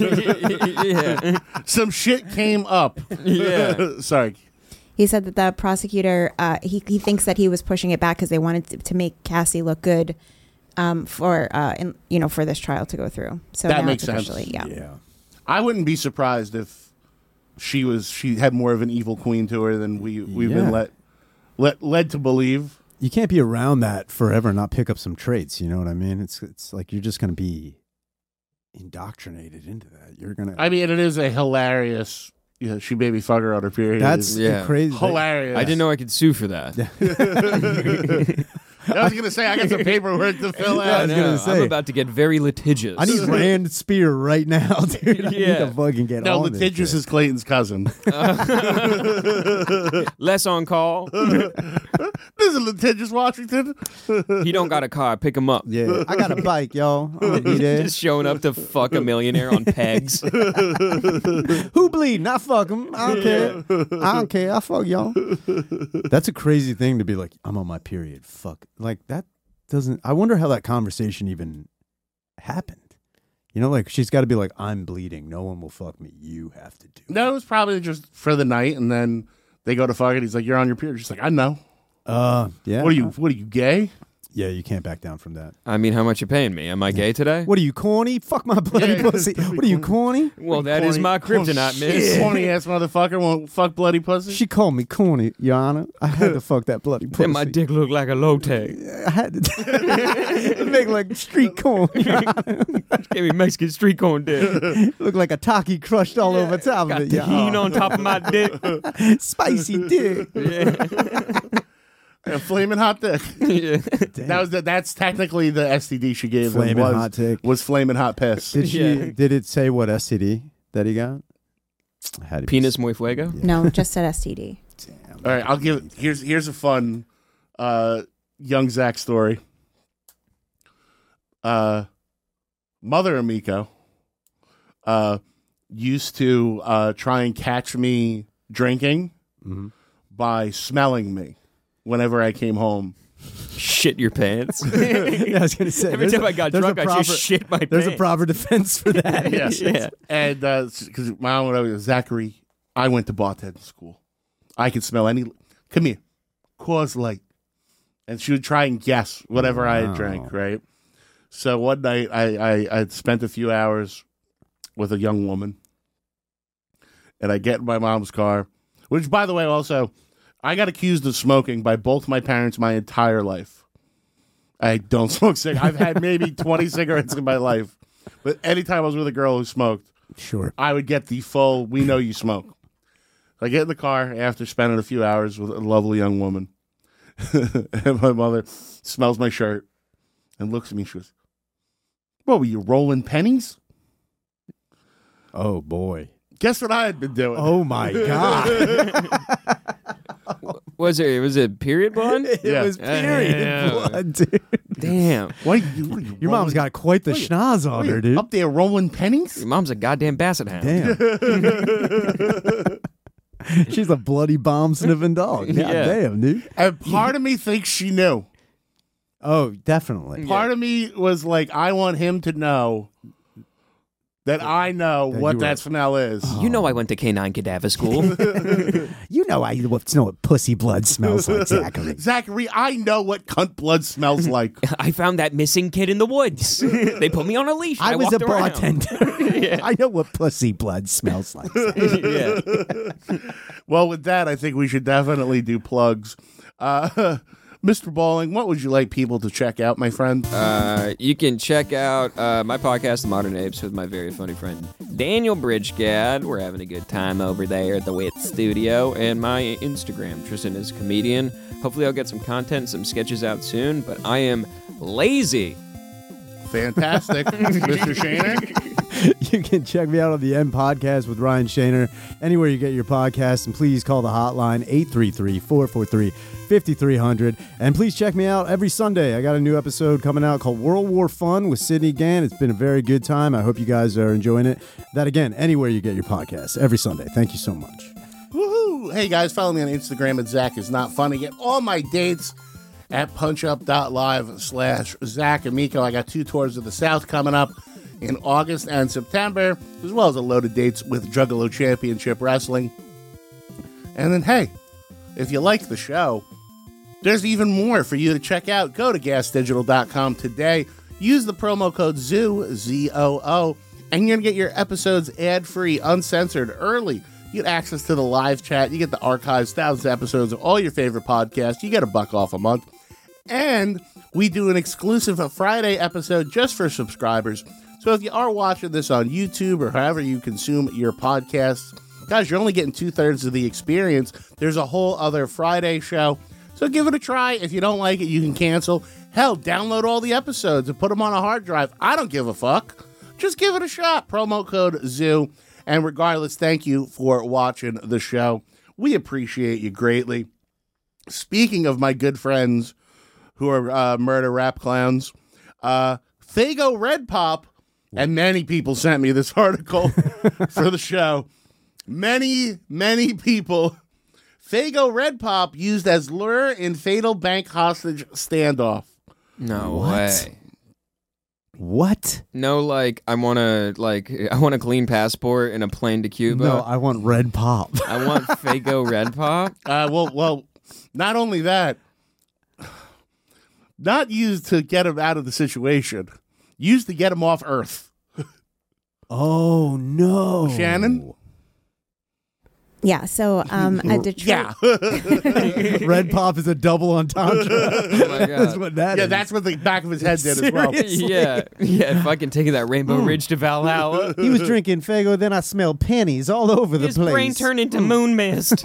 Yeah. Some shit came up. Yeah. Sorry. He said that the prosecutor, he thinks that he was pushing it back because they wanted to make Cassie look good for this trial to go through. So that now makes it's sense. officially, Yeah. I wouldn't be surprised if she had more of an evil queen to her than we've been led to believe. You can't be around that forever and not pick up some traits. You know what I mean? It's like you're just going to be indoctrinated into that. You're going to. I mean, it is a hilarious. She baby fuck her on her period. That's crazy. Hilarious. I didn't know I could sue for that. I was going to say, I got some paperwork to fill out. I was gonna say. I'm about to get very litigious. I need Rand Spear right now, dude. I need Yeah. to fucking get No, on this litigious shit. is Clayton's cousin. Less on call. This is litigious Washington. He don't got a car. Pick him up. Yeah, I got a bike, y'all. I'm gonna be there. Just showing up to fuck a millionaire on pegs. Who bleeding? I fuck him. I don't care. I don't care. I fuck y'all. That's a crazy thing to be like, I'm on my period. Fuck. Like, that doesn't... I wonder how that conversation even happened. You know, like, she's got to be like, I'm bleeding. No one will fuck me. You have to do it. No, it was probably just for the night, and then they go to fuck it. He's like, you're on your period. She's like, I know. Yeah. What are you, gay? Yeah, you can't back down from that. I mean, how much you paying me? Am I gay today? What are you, corny? Fuck my bloody Yeah, pussy. What are you, corny? Well, that is my kryptonite, miss. Corny ass motherfucker won't fuck bloody pussy. She called me corny, Your Honor. I had to fuck that bloody pussy. And my dick look like a low tag. I had to make like street corn. Gave me Mexican street corn dick. Look like a Taki crushed all over top Got of it. tahini on top of my dick. Spicy dick. Yeah. A flaming hot dick. Yeah. That's technically the STD she gave him. Flaming hot dick. Was flaming hot piss. Did she? Yeah. Did it say what STD that he got? Had to be- Penis muy fuego? No, just said STD. Damn. All right, I'll give. Here's a fun, young Zach story. Mother Amico, used to try and catch me drinking by smelling me whenever I came home. Shit your pants. Yeah, I was gonna say. Every time I got drunk, I just shit my There's pants. a proper defense for that. Yeah. And because my mom would always, Zachary, I went to bartending school. I could smell any. Come here, Coors Light, and she would try and guess whatever I had drank. Right. So one night I spent a few hours with a young woman, and I get in my mom's car, which, by the way, also, I got accused of smoking by both my parents my entire life. I don't smoke cigarettes. I've had maybe 20 cigarettes in my life, but anytime I was with a girl who smoked, Sure. I would get the full, we know you smoke. I get in the car after spending a few hours with a lovely young woman, and my mother smells my shirt and looks at me. She goes, "What were you rolling pennies?" Oh boy. Guess what I had been doing? Oh my God. Was it period blood? Yeah. It was period Yeah. blood, dude. Damn. What Your mom's got quite the schnoz on her, dude. up there rolling pennies. Your mom's a goddamn basset hound. Damn. She's a bloody bomb sniffing dog. God Yeah. damn, dude. And part of me thinks she knew. Oh, definitely. Part of me was like, I want him to know that I know That what you were- that smell is. You know I went to canine cadaver school. You know I know what pussy blood smells like, Zachary. Zachary, I know what cunt blood smells like. I found that missing kid in the woods. They put me on a leash. I was a walked around. bartender. I know what pussy blood smells like. Yeah. Well, with that, I think we should definitely do plugs. Mr. Balling, what would you like people to check out, my friend? You can check out my podcast, The Modern Apes, with my very funny friend Daniel Bridgegad. We're having a good time over there at the Wit Studio. And my Instagram, Tristan is Comedian. Hopefully I'll get some content, some sketches out soon, but I am lazy. Fantastic. Mr. Shaner? You can check me out on the M Podcast with Ryan Shaner, anywhere you get your podcasts, and please call the hotline 833-443-5300. And please check me out every Sunday. I got a new episode coming out called World War Fun with Sydney Gann. It's been a very good time. I hope you guys are enjoying it. That again, anywhere you get your podcasts, every Sunday. Thank you so much. Woohoo! Hey guys, follow me on Instagram at Zach is not funny. Get all my dates at punchup.live/Zach Amico. I got 2 tours of the South coming up in August and September, as well as a load of dates with Juggalo Championship Wrestling. And then, hey, if you like the show, there's even more for you to check out. Go to gasdigital.com today. Use the promo code ZOO, Z-O-O, and you're going to get your episodes ad-free, uncensored, early. You get access to the live chat. You get the archives, thousands of episodes of all your favorite podcasts. You get $1 off a month. And we do an exclusive Friday episode just for subscribers. So if you are watching this on YouTube or however you consume your podcasts, guys, you're only getting 2/3 of the experience. There's a whole other Friday show. So give it a try. If you don't like it, you can cancel. Hell, download all the episodes and put them on a hard drive. I don't give a fuck. Just give it a shot. Promo code ZOO. And regardless, thank you for watching the show. We appreciate you greatly. Speaking of my good friends who are murder rap clowns, Faygo Red Pop, and many people sent me this article for the show. Many people. Faygo Red Pop used as lure in fatal bank hostage standoff. No What? way. What? No, I want a clean passport and a plane to Cuba. No, I want red pop. I want Faygo Red Pop. Well, not only that, not used to get him out of the situation, used to get him off Earth. Oh, no. Shannon? Yeah, so a Detroit. Yeah. Red pop is a double entendre. Oh my That's god. what that Yeah, is. that's what the back of his head did as well. Seriously? Yeah, fucking taking that Rainbow Ridge to Valhalla. He was drinking Faygo, then I smelled pennies all over the His place. brain turned into moon mist.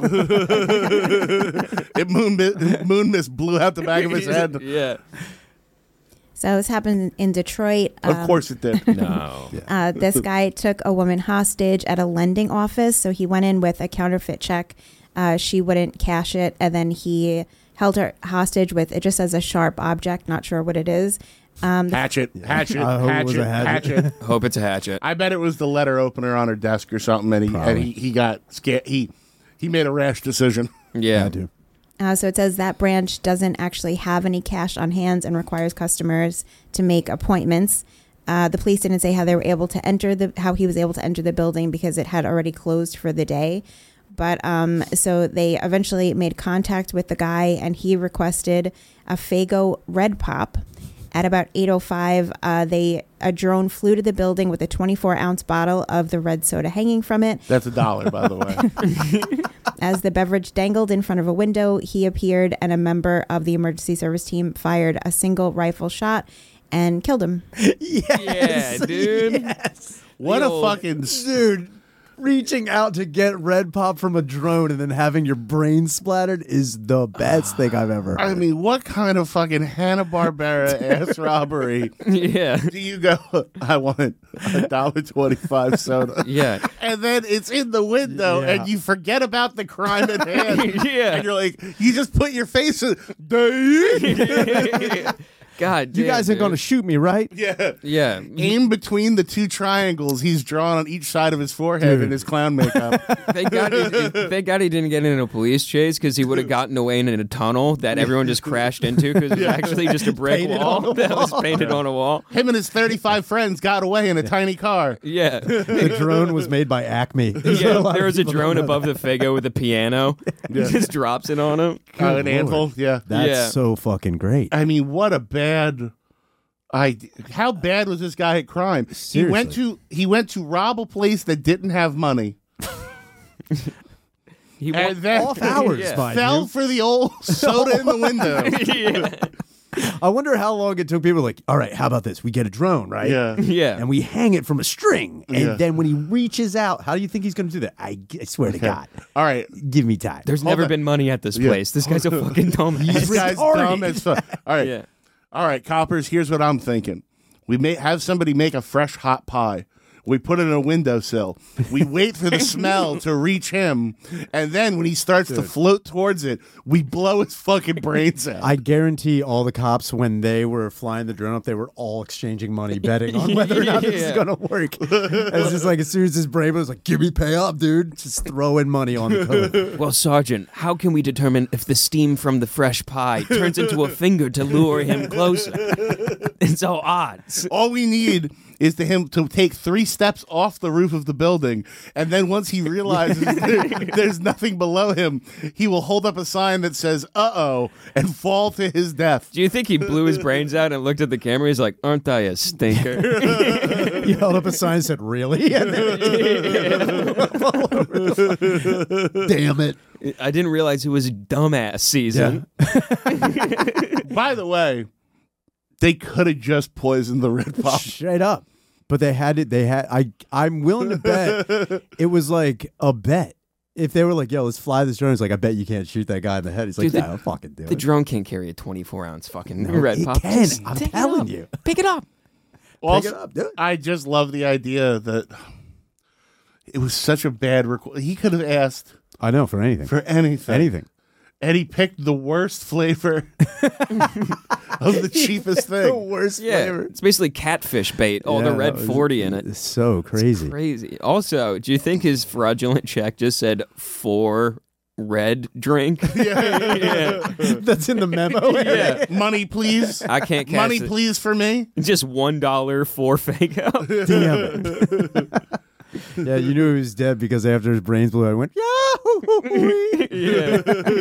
Moon mist blew out the back of his head. Yeah. So this happened in Detroit. Of course it did. No. This guy took a woman hostage at a lending office. So he went in with a counterfeit check. She wouldn't cash it. And then he held her hostage with, it just says a sharp object. Not sure what it is. Hatchet. I hope it was a hatchet. Hope it's a hatchet. I bet it was the letter opener on her desk or something, and he got scared. He made a rash decision. Yeah. I do. So it says that branch doesn't actually have any cash on hands and requires customers to make appointments. The police didn't say how they were able to enter how he was able to enter the building because it had already closed for the day. But so they eventually made contact with the guy, and he requested a Faygo Red Pop. At about 8:05, a drone flew to the building with a 24-ounce bottle of the red soda hanging from it. That's $1, by the way. As the beverage dangled in front of a window, he appeared, and a member of the emergency service team fired a single rifle shot and killed him. Yeah, dude. Yes. What The a old- fucking Dude. Reaching out to get red pop from a drone and then having your brain splattered is the best thing I've ever heard. I mean, what kind of fucking Hanna-Barbera ass robbery Yeah. do you go, I want $1.25 soda? Yeah. And then it's in the window Yeah. and you forget about the crime at hand. Yeah. And you're like, you just put your face in, God, You guys are dude. going to shoot me, right? yeah. Yeah. In between the two triangles he's drawn on each side of his forehead in his clown makeup. Thank God he didn't get in a police chase because he would have gotten away in a tunnel that everyone just crashed into because it was actually just a brick Painted wall on a that was wall. painted on a wall. Him and his 35 friends got away in a tiny car. Yeah. The drone was made by Acme. Yeah, there was a drone above the Fago with a piano. He just drops it on him. An Lord. anvil, yeah. That's Yeah. so fucking great. I mean, what a bad idea. How bad was this guy at crime? Seriously. He went to rob a place that didn't have money. He And then Off hours, Yeah. mind fell you. for the old soda in the window. yeah. I wonder how long it took people like, all right, how about this? We get a drone, right? Yeah. Yeah. And we hang it from a string. And Yeah. then when he reaches out, how do you think he's going to do that? I swear to God. All right. Give me time. There's Hold never on. been money at this place. This guy's a fucking dumbass. This guy's retarded. dumb as fuck. All right. Yeah. All right, coppers, here's what I'm thinking. We may have somebody make a fresh hot pie. We put it in a windowsill. We wait for the smell to reach him, and then when he starts to float towards it, we blow his fucking brains out. I guarantee all the cops, when they were flying the drone up, they were all exchanging money, betting on whether or not this is Yeah. going to work. It's just like as soon as his brain was like, give me pay up, dude. Just throwing money on the code. Well, Sergeant, how can we determine if the steam from the fresh pie turns into a finger to lure him closer? It's all odds. All we need is him to take 3 steps off the roof of the building, and then once he realizes there's nothing below him, he will hold up a sign that says "uh-oh" and fall to his death. Do you think he blew his brains out and looked at the camera? He's like, "Aren't I a stinker?" He held up a sign and said, really? And then damn it. I didn't realize it was dumbass season. By the way, they could have just poisoned the red pop. Straight up. But they had it. I'm willing to bet it was like a bet. If they were like, yo, let's fly this drone, it's like, I bet you can't shoot that guy in the head. He's like, Dude, yeah, I'll fucking do The it. drone can't carry a 24-ounce fucking No, red it pop. can. Just I'm pick it telling up. you. Pick it up. Also, it up, do it. I just love the idea that it was such a bad request. He could have asked I know, for anything. for anything. anything. And he picked the worst flavor of the cheapest The thing. worst Yeah, flavor. it's basically catfish bait. All the Yeah, red that was- 40 in it. It's so crazy. Crazy. Also, do you think his fraudulent check just said for red drink? Yeah. That's in the memo. Yeah. Money, please. I can't cash Money, it. please, for me. Just $1 for fake out. Damn it. Yeah, you knew he was dead because after his brains blew out, he went, Yahoo! Yeah.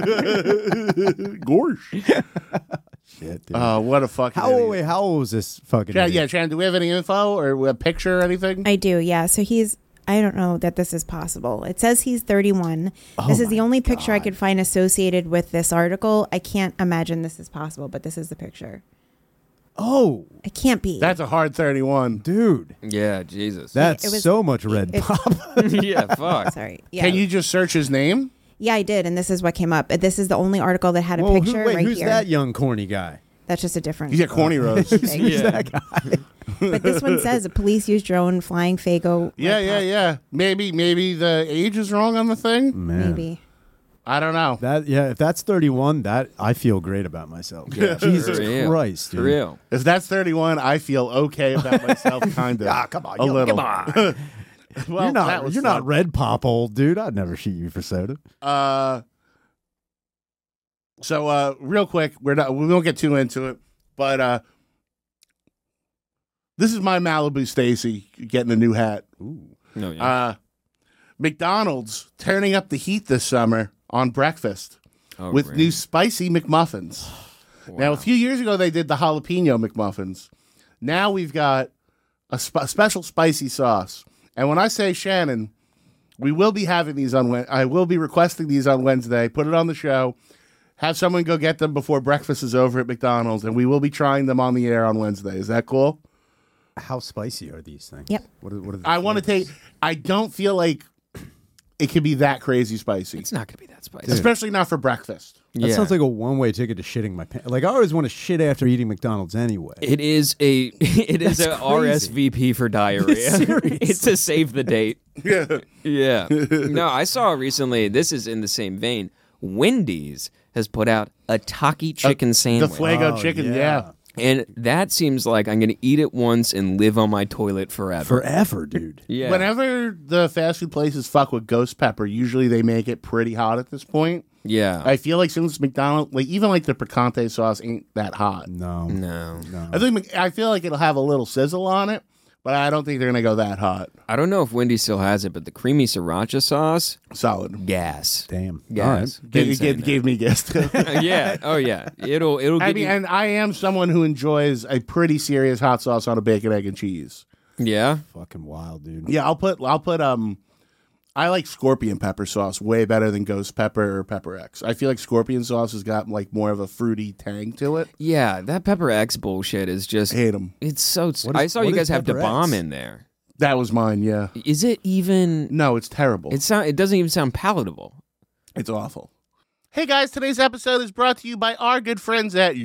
Gorsh. Shit, dude. What a fucking idiot. Wait, how old was this fucking Yeah, idiot? yeah, Shannon, do we have any info or a picture or anything? I do, yeah. So I don't know that this is possible. It says he's 31. This is the only picture I could find associated with this article. I can't imagine this is possible, but this is the picture. Oh, It can't be. That's a hard 31. dude. Yeah, Jesus. That's It was- so much red it- pop. yeah, fuck. Sorry. Yeah. Can you just search his name? Yeah, I did, and this is what came up. This is the only article that had a Whoa, picture wait, right who's here. that young corny guy? That's just a different. He's got corny rose. thing. Who's Yeah. that guy? But this one says a police used drone flying Fago. Yeah, red yeah, pop. yeah. Maybe the age is wrong on the thing. Man. Maybe. I don't know. If that's 31, that I feel great about myself. Jesus For real. Christ, For dude. real. If that's 31, I feel okay about myself, kind of. Ah, come on, a yo, little. come well, you're that not was you're fun. not red pop old, dude. I'd never shoot you for soda. So real quick, we won't get too into it, but this is my Malibu Stacy getting a new hat. No, yeah. McDonald's turning up the heat this summer on breakfast Oh, with really? new spicy McMuffins. Now, a few years ago, they did the jalapeno McMuffins. Now we've got a special spicy sauce. And when I say Shannon, we will be having these on I will be requesting these on Wednesday. Put it on the show. Have someone go get them before breakfast is over at McDonald's, and we will be trying them on the air on Wednesday. Is that cool? How spicy are these things? Yep. What are the I want to flavors? take. I don't feel like it can be that crazy spicy. It's not going to be that spicy. Especially not for breakfast. That sounds like a one-way ticket to shitting my pants. Like I always want to shit after eating McDonald's anyway. It is a RSVP for diarrhea. It's to save the date. Yeah. Yeah. No, I saw recently, this is in the same vein, Wendy's has put out a Taki chicken sandwich. The Fuego chicken, yeah. And that seems like I'm going to eat it once and live on my toilet forever. Forever, dude. Yeah. Whenever the fast food places fuck with ghost pepper, usually they make it pretty hot at this point. Yeah. I feel like since McDonald's, like even like the picante sauce ain't that hot. No. I feel like it'll have a little sizzle on it, but I don't think they're gonna go that hot. I don't know if Wendy's still has it, but the creamy sriracha sauce, solid. Gas. Damn. Gas. It gave me gas too. Yeah. Oh yeah. It'll I give mean, you. and I am someone who enjoys a pretty serious hot sauce on a bacon, egg, and cheese. Yeah. Fucking wild, dude. Yeah, I'll put I like scorpion pepper sauce way better than ghost pepper or Pepper X. I feel like scorpion sauce has got like more of a fruity tang to it. Yeah, that Pepper X bullshit is just. I hate them. It's so. I saw you guys have Pepper bomb X? in there. That was mine, yeah. Is it even? No, it's terrible. It doesn't even sound palatable. It's awful. Hey guys, today's episode is brought to you by our good friends at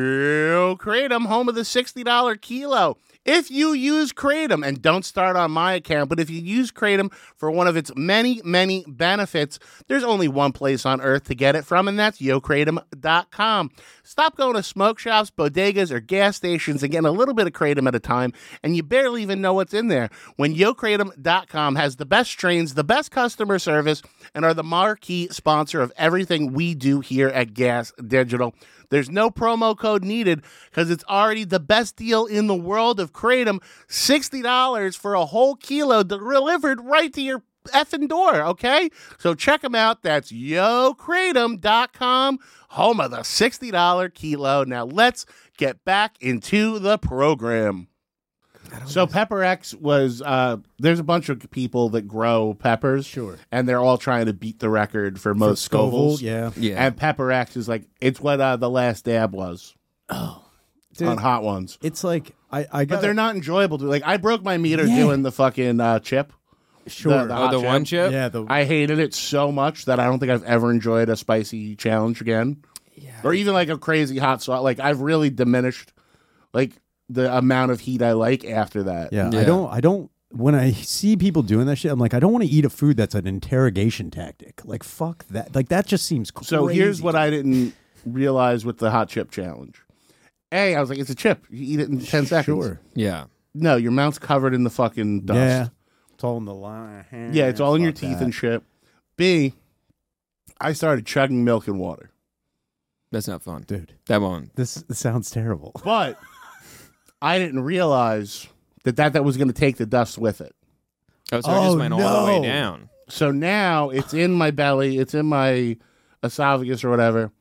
Yo Kratom, home of the $60 kilo. If you use Kratom, and don't start on my account, but if you use Kratom for one of its many, many benefits, there's only one place on earth to get it from, and that's YoKratom.com. Stop going to smoke shops, bodegas, or gas stations and getting a little bit of Kratom at a time, and you barely even know what's in there. When YoKratom.com has the best strains, the best customer service, and are the marquee sponsor of everything we do here at Gas Digital. There's no promo code needed because it's already the best deal in the world of Kratom. $60 for a whole kilo delivered right to your effing door, okay? So check them out. That's YoKratom.com, home of the $60 kilo. Now let's get back into the program. So Pepper X was, there's a bunch of people that grow peppers. Sure. And they're all trying to beat the record for most Scovilles. Yeah. And Pepper X is like, it's what The Last Dab was. Oh. Dude, on Hot Ones. It's like, I but they're not enjoyable to, like, I broke my meter Yeah. doing the fucking chip. Sure. The hot the one chip? Yeah. I hated it so much that I don't think I've ever enjoyed a spicy challenge again. Yeah. Or even like a crazy hot sauce. Like, I've really diminished, like, the amount of heat I like after that. Yeah. I don't, when I see people doing that shit, I'm like, I don't want to eat a food that's an interrogation tactic. Like, fuck that. Like, that just seems crazy. So here's what I didn't realize with the hot chip challenge. I was like, it's a chip. You eat it in 10 seconds. Sure. Yeah. No, your mouth's covered in the fucking dust. Yeah. It's all in the line. Yeah, it's all in your Fuck teeth that. and shit. B, I started chugging milk and water. That's not fun. Dude. That won't. This sounds terrible. But I didn't realize that was going to take the dust with it. Oh, so it just went all the way no. down. So now it's in my belly, it's in my esophagus or whatever.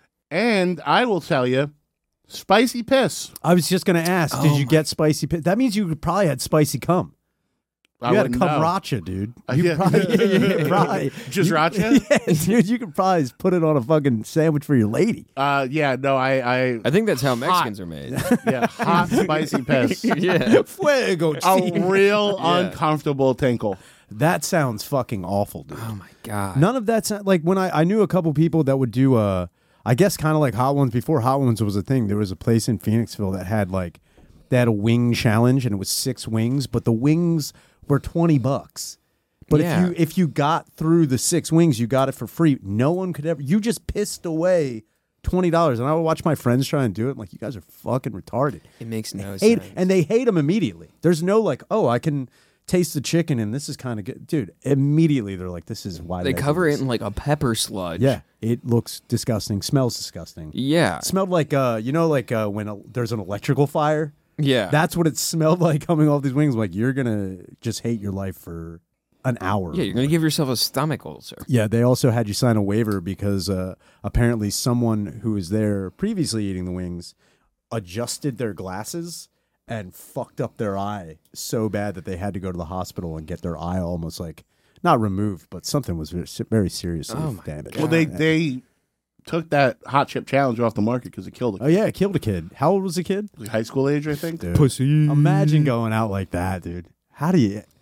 And I will tell you, spicy piss. I was just going to ask, did you get spicy piss? That means you probably had spicy cum. I You had a wouldn't know. kumracha, dude. You Yeah. probably, Just you- racha? Yeah, dude, you could probably just put it on a fucking sandwich for your lady. Yeah, no, I I think that's how Mexicans are made. yeah, hot spicy piss. Yeah. Fuego. A real Yeah. uncomfortable tinkle. That sounds fucking awful, dude. Oh my god. None of that sound like when I knew a couple people that would do I guess kind of like Hot Ones before Hot Ones was a thing. There was a place in Phoenixville that had they had a wing challenge and it was 6 wings, but the wings were $20. But Yeah. if you got through the 6 wings, you got it for free. No one could ever. You just pissed away $20, and I would watch my friends try and do it. I'm like, you guys are fucking retarded. It makes no Hate, sense. and they hate them immediately. There's no like, oh, I can taste the chicken and this is kind of good, dude. Immediately they're like, this is why they did I do cover it this? in like a pepper sludge. Yeah, it looks disgusting. Smells disgusting. Yeah. It smelled like when there's an electrical fire. Yeah. That's what it smelled like coming off these wings. Like you're gonna just hate your life for an hour. Yeah, you're gonna give yourself a stomach ulcer. Yeah, they also had you sign a waiver because apparently someone who was there previously eating the wings adjusted their glasses and fucked up their eye so bad that they had to go to the hospital and get their eye almost like not removed, but something was very seriously damaged. Well, they took that hot chip challenge off the market because it killed a Oh yeah, it killed a kid. How old was the kid? high school age, I think. Dude, imagine going out like that, dude. How do you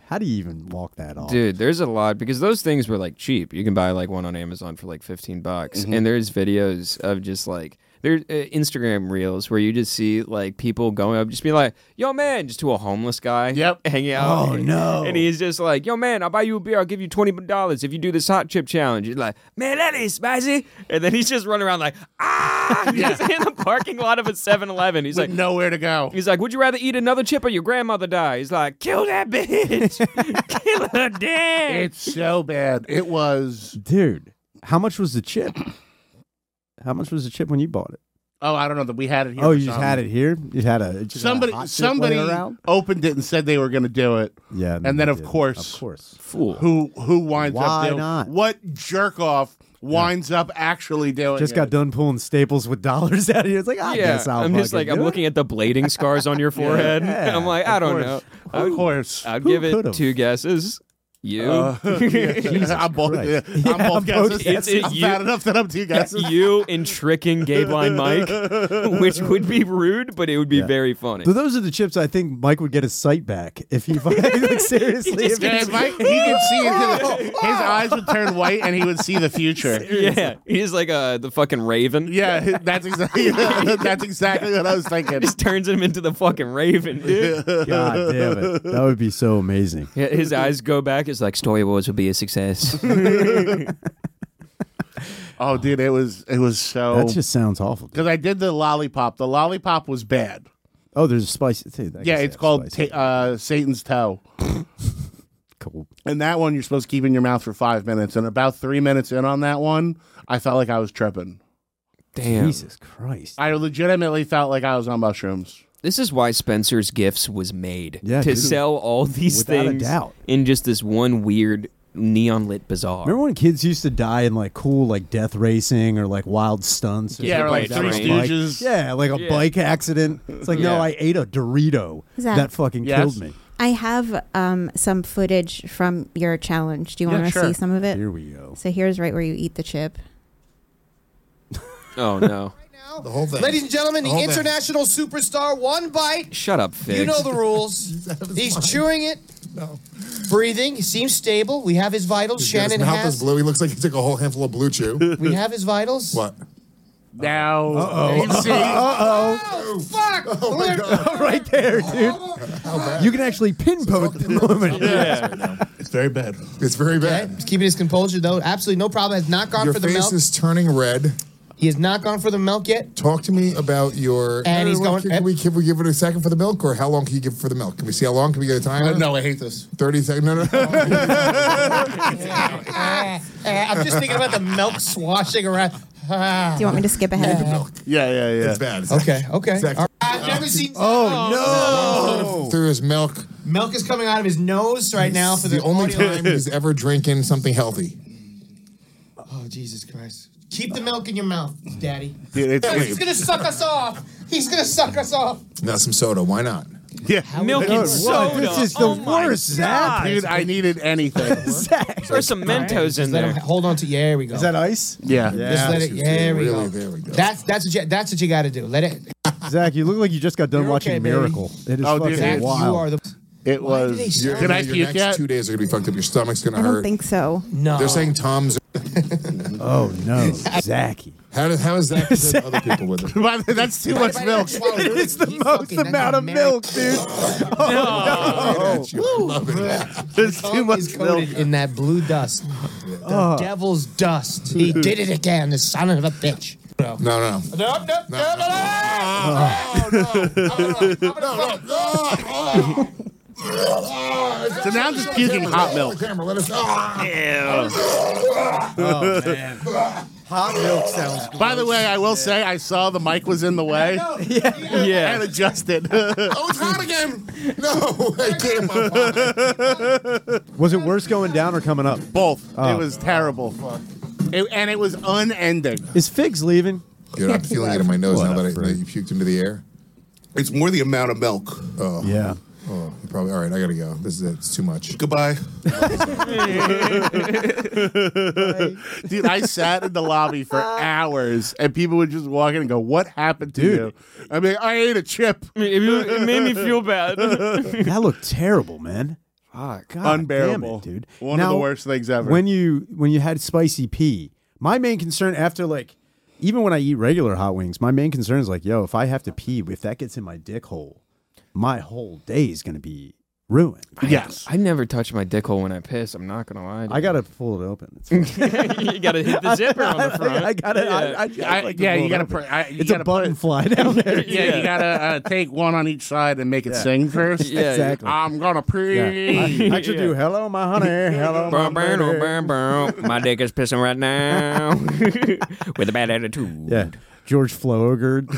How do you even walk that off? Dude, there's a lot because those things were like cheap. You can buy like one on Amazon for like $15, and there's videos of just like there's Instagram reels where you just see like people going up, just be like, "Yo, man," just to a homeless guy, hanging out. Oh, no. And he's just like, "Yo, man, I'll buy you a beer. I'll give you $20 if you do this hot chip challenge." He's like, "Man, that ain't spicy." And then he's just running around like, "Ah!" He's in the parking lot of a 7-Eleven. He's like, nowhere to go. He's like, "Would you rather eat another chip or your grandmother die?" He's like, "Kill that bitch, kill her dead." It's so bad. It was. Dude, how much was the chip? How much was the chip when you bought it? Oh, I don't know that we had it here. Oh, for you just something. had it here? You had a just had a hot chip Somebody laying around? opened it and said they were going to do it. Yeah, and then they of did. course, fool. Who winds up Why doing not? what jerk off winds up actually doing Just it. got done pulling staples with dollars out of here. It's like, I guess I'll I'm just fucking like, I'm do looking at the blading scars on your forehead. Yeah, I'm like, I don't know. Of course. I'd Who give it could've? 2 guesses. You. I'm both. Christ. I'm both guesses. It's I'm you- fat enough that I'm 2 guesses. You and tricking Gay Blind Mike, which would be rude, but it would be very funny. So those are the chips I think Mike would get his sight back if he like, seriously. if Yeah, he's- Mike, he could see into his eyes would turn white and he would see the future. Yeah, he's like the fucking Raven. Yeah, that's exactly what I was thinking. Just turns him into the fucking Raven, dude. God damn it. That would be so amazing. Yeah, his eyes go back. It's like Story Wars would be a success. Oh, dude, it was so. That just sounds awful. Because I did the lollipop. The lollipop was bad. Oh, there's a spicy thing. Yeah, it's called Satan's Toe. Cool. And that one you're supposed to keep in your mouth for 5 minutes. And about 3 minutes in on that one, I felt like I was tripping. Damn. Jesus Christ. I legitimately felt like I was on mushrooms. This is why Spencer's Gifts was made. Yeah, to dude. sell all these Without a things doubt. in just this one weird neon lit bazaar. Remember when kids used to die in like cool like death racing or like wild stunts? Yeah, or like Three Stooges. Yeah, like a bike accident. It's like, no, Yeah. I ate a Dorito. Zach. That fucking Yes. killed me. I have some footage from your challenge. Do you Yeah, want to sure. see some of it? Here we go. So here's right where you eat the chip. Oh, no. The whole thing. Ladies and gentlemen, the whole thing. international superstar, one bite. Shut up, Figs. You know the rules. He's chewing it, breathing. He seems stable. We have his vitals. He's got Shannon his mouth has. is blue. He looks like he took a whole handful of blue chew. We have his vitals. What? Now, you can see. Oh, fuck! Oh my God. Right there, dude. How bad? You can actually pinpoint the moment. It's very bad. It's very Okay, bad. he's keeping his composure, though. Absolutely no problem. Has not gone Your for the face milk. is turning red. He has not gone for the milk yet. Talk to me about your. And he's going- Can we give it a second for the milk, or how long can you give for the milk? Can we see how long? Can we get a timer? No, I hate this. 30 seconds. No. I'm just thinking about the milk swashing around. Do you want me to skip ahead? Yeah. It's bad. It's Okay. Exactly. All right. I've never seen. Through his milk. Milk is coming out of his nose right now for the only audio. time he's ever drinking something healthy. Oh, Jesus Christ. Keep the milk in your mouth, Daddy. Dude, He's going to suck us off. He's going to suck us off. Now some soda. Why not? yeah. Milk and What? soda. This is the Oh my worst, Zach. Dude, I needed anything. There's some Mentos in Let there. him hold on to. Yeah, there we go. Is that ice? Yeah. Just let it. There we go. There we go. That's what you got to do. Let it. Zach, you look like you just got done You're watching okay, baby. Miracle. It is Oh, fucking dude, Zach, wild. you are the. It Why was. did they say- Did I Your puke next yet? 2 days are going to be fucked up. Your stomach's going to I don't hurt. think so. No. They're saying Tom's. Oh no, Zachy. How is that compared to other people with it? That's too much milk. It's the most amount of milk, dude. I love it. There's too much He's milk. coated in that blue dust. The devil's dust. He did it again, the son of a bitch. No. No. So now I'm just puking hot milk. Camera, let us. Oh man, hot milk sounds good. By the way, I will say I saw the mic was in the way Yeah. and adjusted. Oh, it's hot again. No, it came up. Was it worse going down or coming up? Both. Oh. It was terrible. And it was unending. Is Figs leaving? Dude, I'm feeling it in my nose now that Whatever. you puked into the air. It's more the amount of milk. Oh. Yeah. Oh, you probably. All right, I gotta go. This is it. It's too much. Goodbye. Dude, I sat in the lobby for hours and people would just walk in and go, "What happened to you?" I mean, I ate a chip. It made me feel bad. That looked terrible, man. Fuck. God Unbearable. damn it, dude. One of the worst things ever. When you had spicy pea, my main concern after even when I eat regular hot wings, my main concern is yo, if I have to pee, if that gets in my dick hole, my whole day is gonna be ruined. Yes. I never touch my dick hole when I piss. I'm not gonna lie. I gotta pull it open. You gotta hit the zipper on the front. I gotta. you gotta. It's a button fly down there. You gotta take one on each side and make it sing first. Yeah, exactly. I'm gonna pee. I should do hello, my honey. Hello, my baby. My dick is pissing right now with a bad attitude. Yeah. George Floogerd.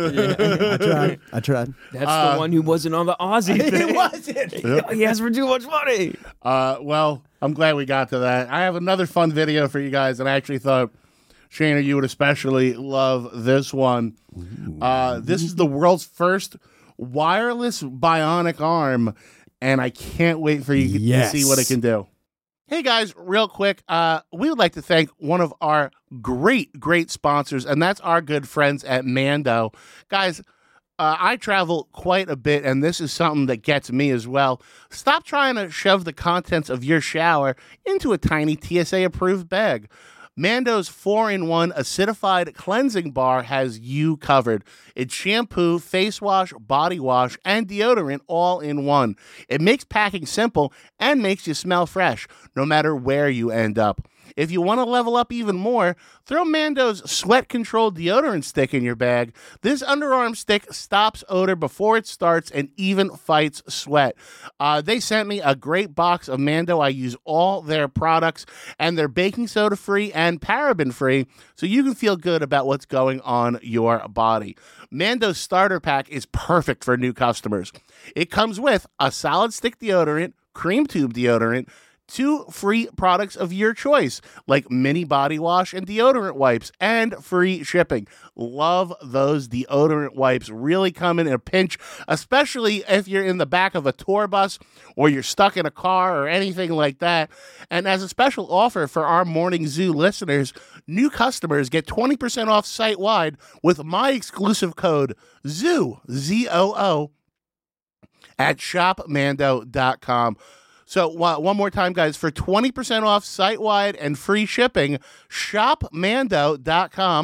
I tried. That's the one who wasn't on the Aussie thing. He wasn't. He asked for too much money. Well, I'm glad we got to that. I have another fun video for you guys, and I actually thought, Shayna, you would especially love this one. This is the world's first wireless bionic arm, and I can't wait for you to see what it can do. Hey guys, real quick, we would like to thank one of our great sponsors, and that's our good friends at Mando. Guys, I travel quite a bit, and this is something that gets me as well. Stop trying to shove the contents of your shower into a tiny TSA-approved bag. Mando's 4-in-1 acidified cleansing bar has you covered. It's shampoo, face wash, body wash, and deodorant all in one. It makes packing simple and makes you smell fresh, no matter where you end up. If you want to level up even more, throw Mando's Sweat Control Deodorant Stick in your bag. This underarm stick stops odor before it starts and even fights sweat. They sent me a great box of Mando. I use all their products, and they're baking soda free and paraben free, so you can feel good about what's going on your body. Mando's starter pack is perfect for new customers. It comes with a solid stick deodorant, cream tube deodorant, 2 free products of your choice, like mini body wash and deodorant wipes, and free shipping. Love those deodorant wipes. Really come in a pinch, especially if you're in the back of a tour bus or you're stuck in a car or anything like that. And as a special offer for our Morning Zoo listeners, new customers get 20% off site-wide with my exclusive code ZOO, Z-O-O, at shopmando.com. So one more time, guys, for 20% off site-wide and free shipping, shopmando.com,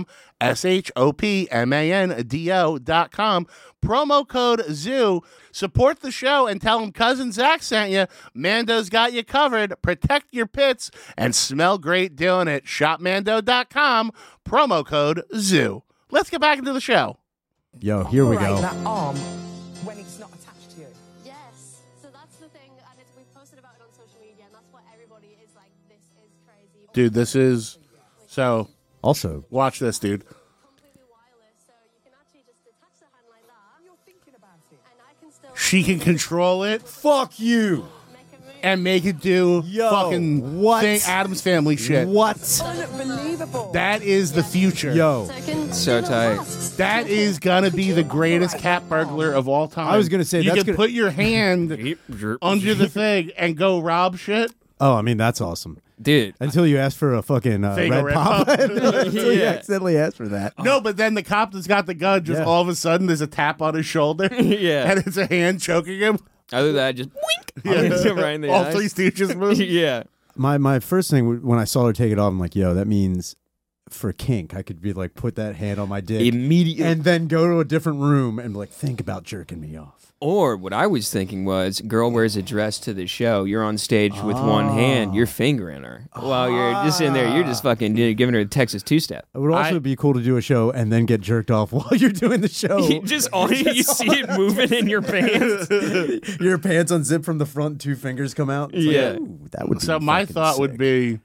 shopmando.com, promo code ZOO. Support the show and tell them Cousin Zach sent you. Mando's got you covered. Protect your pits and smell great doing it. Shopmando.com, promo code ZOO. Let's get back into the show. Yo, here we go. That arm when it's not attached to you. Yes. So that's the thing, and we posted about it on social media, and that's what everybody is like, this is crazy. Dude, this is... So... Also... Watch this, dude. Completely wireless, so you can actually just detach the hand like that. You're thinking about it. And I can still... She can control it. Fuck you. And make it do fucking thing, Addams Family shit. What? Unbelievable. That is the future. Yo. So tight. That is gonna be the greatest cat burglar of all time. I was gonna say, you that's can put your hand under the thing and go rob shit. Oh, I mean, that's awesome. Dude. Until you ask for a fucking red pop. Until you accidentally ask for that. No, but then the cop that's got the gun, just all of a sudden there's a tap on his shoulder. Yeah. And it's a hand choking him. Other than that, just wink. Yeah. Right in the all eyes. Three Stooges moves. Yeah. My first thing when I saw her take it off, I'm like, yo, that means for kink, I could be like, put that hand on my dick Immediately. and then go to a different room and like, think about jerking me off. Or what I was thinking was, girl wears a dress to the show. You're on stage with one hand. You're fingering her while you're just in there. You're just fucking giving her a Texas two-step. It would also be cool to do a show and then get jerked off while you're doing the show. Just on you see it moving in your pants. Your pants unzip from the front, 2 fingers come out. It's Yeah. like, ooh, that would be So my fucking thought would sick. be,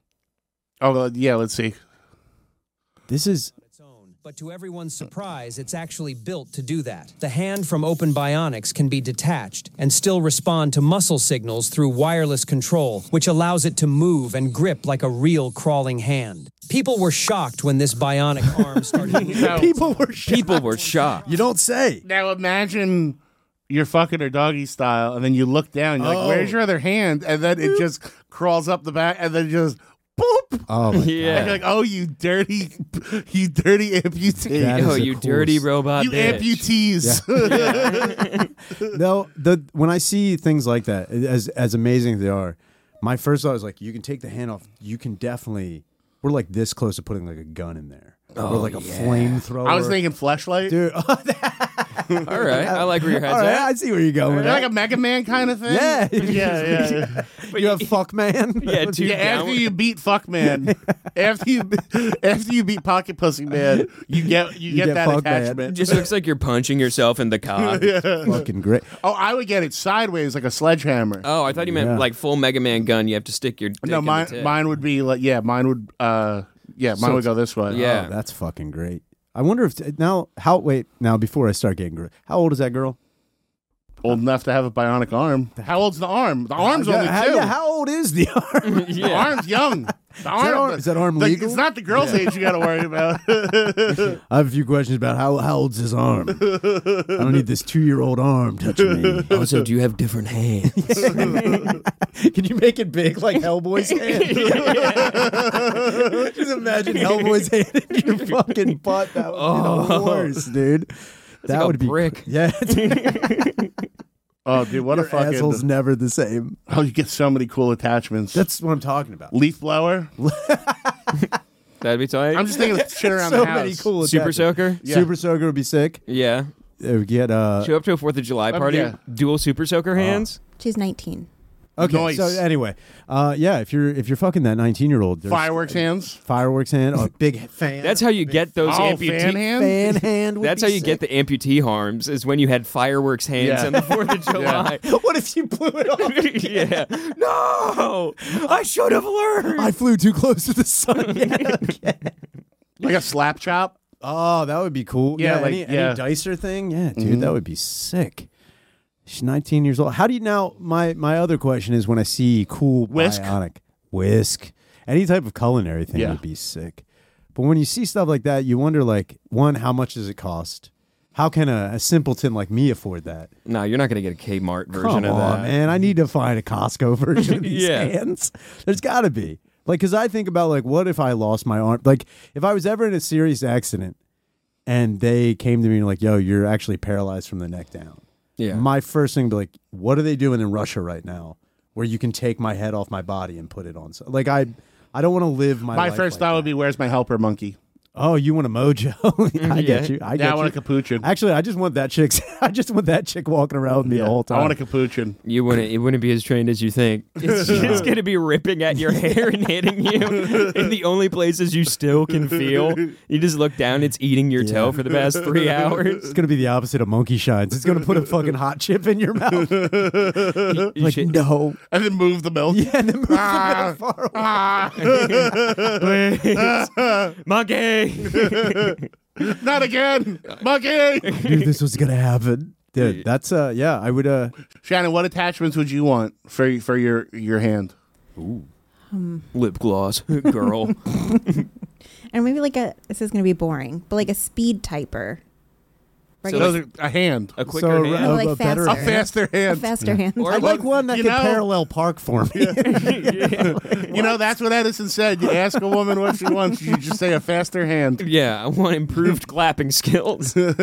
yeah, let's see. This is... But to everyone's surprise, it's actually built to do that. The hand from Open Bionics can be detached and still respond to muscle signals through wireless control, which allows it to move and grip like a real crawling hand. People were shocked when this bionic arm started moving. People were shocked. People were shocked. You don't say. Now imagine you're fucking her doggy style, and then you look down, you're like, where's your other hand? And then it just crawls up the back, and then just boop. Oh, my Yeah. And you're like, oh, you dirty amputee. That is Oh, the you dirty coolest. robot You bitch. amputees. No, when I see things like that, as amazing as they are, my first thought is like, you can take the hand off. You can definitely. We're like this close to putting like a gun in there, or like a flamethrower. I was thinking fleshlight. dude. All right, I like where your head's All right, at. I see where you're going. with Like that. a Mega Man kind of thing. Yeah. yeah. But you have fuck man. Yeah, two Yeah, down. after you beat Fuck Man, after you beat Pocket Pussy Man, you get that Fuck Man. It attachment. just looks like you're punching yourself in the cock. Fucking great. Oh, I would get it sideways like a sledgehammer. Oh, I thought you meant Yeah. like full Mega Man gun. You have to stick your dick No, in the tip. mine would be like mine would would go this way. Yeah. Oh, that's fucking great. I wonder if now before I start getting how old is that girl? Old enough to have a bionic arm. How old's the arm? The arm's only 2. How old is the arm? The arm's young. The arm, is that arm legal? It's not the girl's age you got to worry about. I have a few questions about how old's his arm. I don't need this 2-year-old arm touching me. Also, do you have different hands? Can you make it big like Hellboy's hand? Just imagine Hellboy's hand in your fucking butt. That would be the worst, dude. That like a would be brick. Yeah. Oh, dude, what Your a fucking asshole's never the same. Oh, you get so many cool attachments. That's what I'm talking about. Leaf blower. That'd be tight. I'm just thinking of shit around So the house. many cool Super attachments. Soaker. Yeah. Super Soaker would be sick. Yeah. Get Show up to a 4th of July party. yeah. Dual Super Soaker hands. She's 19. Okay, Nice. so anyway, yeah, if you're fucking that 19-year-old, Fireworks hands. fireworks hand, or big fan. That's how you get those Oh, amputee fan hand? fan hand. would That's be how you sick. get the amputee arms. Is when you had fireworks hands Yeah. on the 4th of July. What if you blew it off? Yeah. No, I should have learned. I flew too close to the sun. Like a slap chop. Oh, that would be cool. Yeah, like, any yeah. dicer thing. Yeah, dude, that would be sick. She's 19 years old. How do you now? My other question is when I see cool Whisk? bionic whisk, any type of culinary thing Yeah. would be sick. But when you see stuff like that, you wonder, like, one, how much does it cost? How can a simpleton like me afford that? No, you're not going to get a Kmart version Come of on, that. man. I need to find a Costco version of these Yeah. hands. There's got to be. Like, because I think about, like, what if I lost my arm? Like, if I was ever in a serious accident and they came to me and like, yo, you're actually paralyzed from the neck down. Yeah. My first thing would be like, what are they doing in Russia right now where you can take my head off my body and put it on? Like, I don't want to live my My life first like thought that. would be, where's my helper monkey? Oh, you want a mojo? I get you. I get I want you. a capuchin. Actually, I just want that chick. I just want that chick walking around with me the whole time. I want a capuchin. It wouldn't be as trained as you think. It's just going to be ripping at your hair and hitting you in the only places you still can feel. You just look down, it's eating your toe for the past 3 hours. It's gonna be the opposite of monkey shines. It's gonna put a fucking hot chip in your mouth. Like, no. And then move the milk. Yeah, and then move the milk far away. Monkey! Not again, monkey. I knew this was gonna happen. Dude, that's yeah, I would Shannon, what attachments would you want for your hand? Ooh. Lip gloss, girl. And maybe like this is going to be boring, but like a speed typer. So those are a hand. A quicker hand? No, like a better faster. A faster hand. A faster hand. Or I'd like one that you could know- parallel park for me. You know, that's what Edison said. You ask a woman what she wants, you just say a faster hand. Yeah, I want improved clapping skills. Can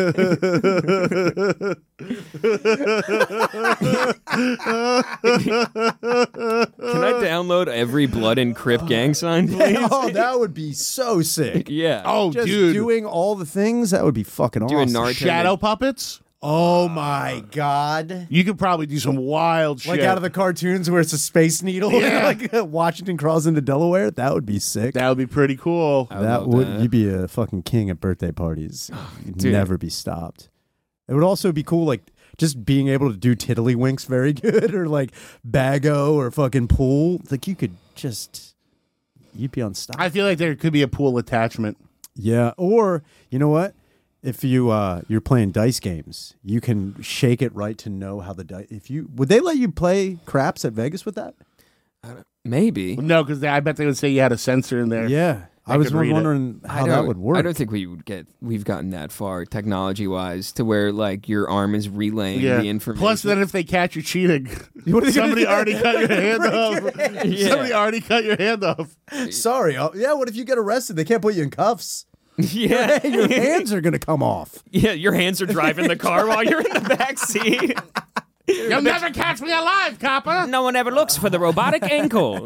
I download every Blood and Crip gang sign, please? Oh, that would be so sick. Yeah. Oh, Just dude. doing all the things, that would be fucking Doing awesome. Naruto. Shadow puppets? Oh my god. You could probably do some wild shit. Like out of the cartoons where it's a space needle, Yeah. like Washington crawls into Delaware. That would be sick. That would be pretty cool. I would That love would that. you'd be a fucking king at birthday parties. You'd dude. never be stopped. It would also be cool, like just being able to do tiddlywinks very good, or like bago or fucking pool. Like you could just you'd be unstoppable. I feel like there could be a pool attachment. Yeah, or you know what? If you're playing dice games, you can shake it right to know how the dice. Would they let you play craps at Vegas with that? Maybe. No, because I bet they would say you had a sensor in there. Yeah, I was wondering how that would work. I don't think we've gotten that far technology wise to where like your arm is relaying the information. Plus, then if they catch you cheating, somebody already cut your hand off. Somebody already cut your hand off. Sorry. What if you get arrested? They can't put you in cuffs. Yeah, your hands are gonna come off. Yeah, your hands are driving the car while you're in the back seat. You'll never catch me alive, copper. No one ever looks for the robotic ankle.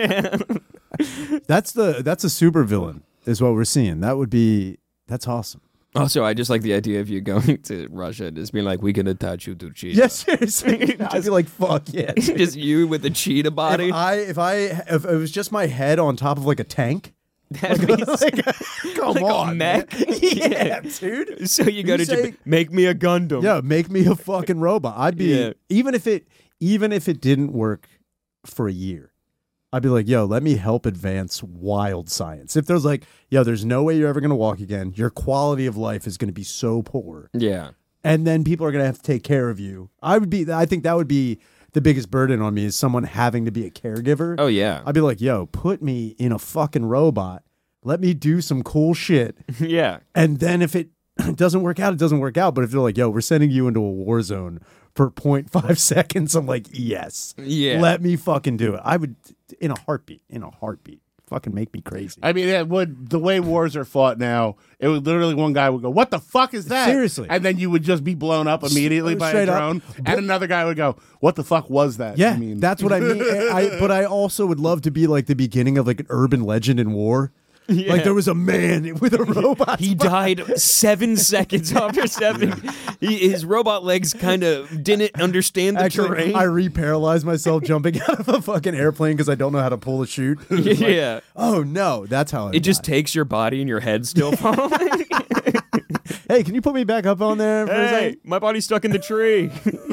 That's a super villain, is what we're seeing. That's awesome. Also, I just like the idea of you going to Russia and just being like, we can attach you to cheetah. Yes, seriously. I'd be like, fuck yeah. Just you with a cheetah body. If it was just my head on top of like a tank. That'd be come like on, a mech. Yeah, dude. So you go to Japan, make me a Gundam. Yeah, make me a fucking robot. I'd be even if it didn't work for a year, I'd be like, yo, let me help advance wild science. If there's like, yo, there's no way you're ever gonna walk again. Your quality of life is gonna be so poor. Yeah. And then people are gonna have to take care of you. I think that would be the biggest burden on me is someone having to be a caregiver. Oh, yeah. I'd be like, yo, put me in a fucking robot. Let me do some cool shit. Yeah. And then if it doesn't work out, it doesn't work out. But if they're like, yo, we're sending you into a war zone for 0.5 seconds, I'm like, yes. Yeah. Let me fucking do it. I would, in a heartbeat. Fucking make me crazy. I mean, the way wars are fought now, it would literally one guy would go, "What the fuck is that?" Seriously. And then you would just be blown up immediately by a Straight up. drone. And another guy would go, "What the fuck was that?" Yeah, I mean, that's what I mean. But I also would love to be like the beginning of like an urban legend in war. Yeah. Like there was a man with a robot. He died 7 seconds after stepping. His robot legs kind of didn't understand the terrain. I re-paralyzed myself jumping out of a fucking airplane because I don't know how to pull a chute. Yeah. Like, oh no, that's how it just takes your body and your head still falling. Hey, can you put me back up on there? For a Hey, second? my body's stuck in the tree.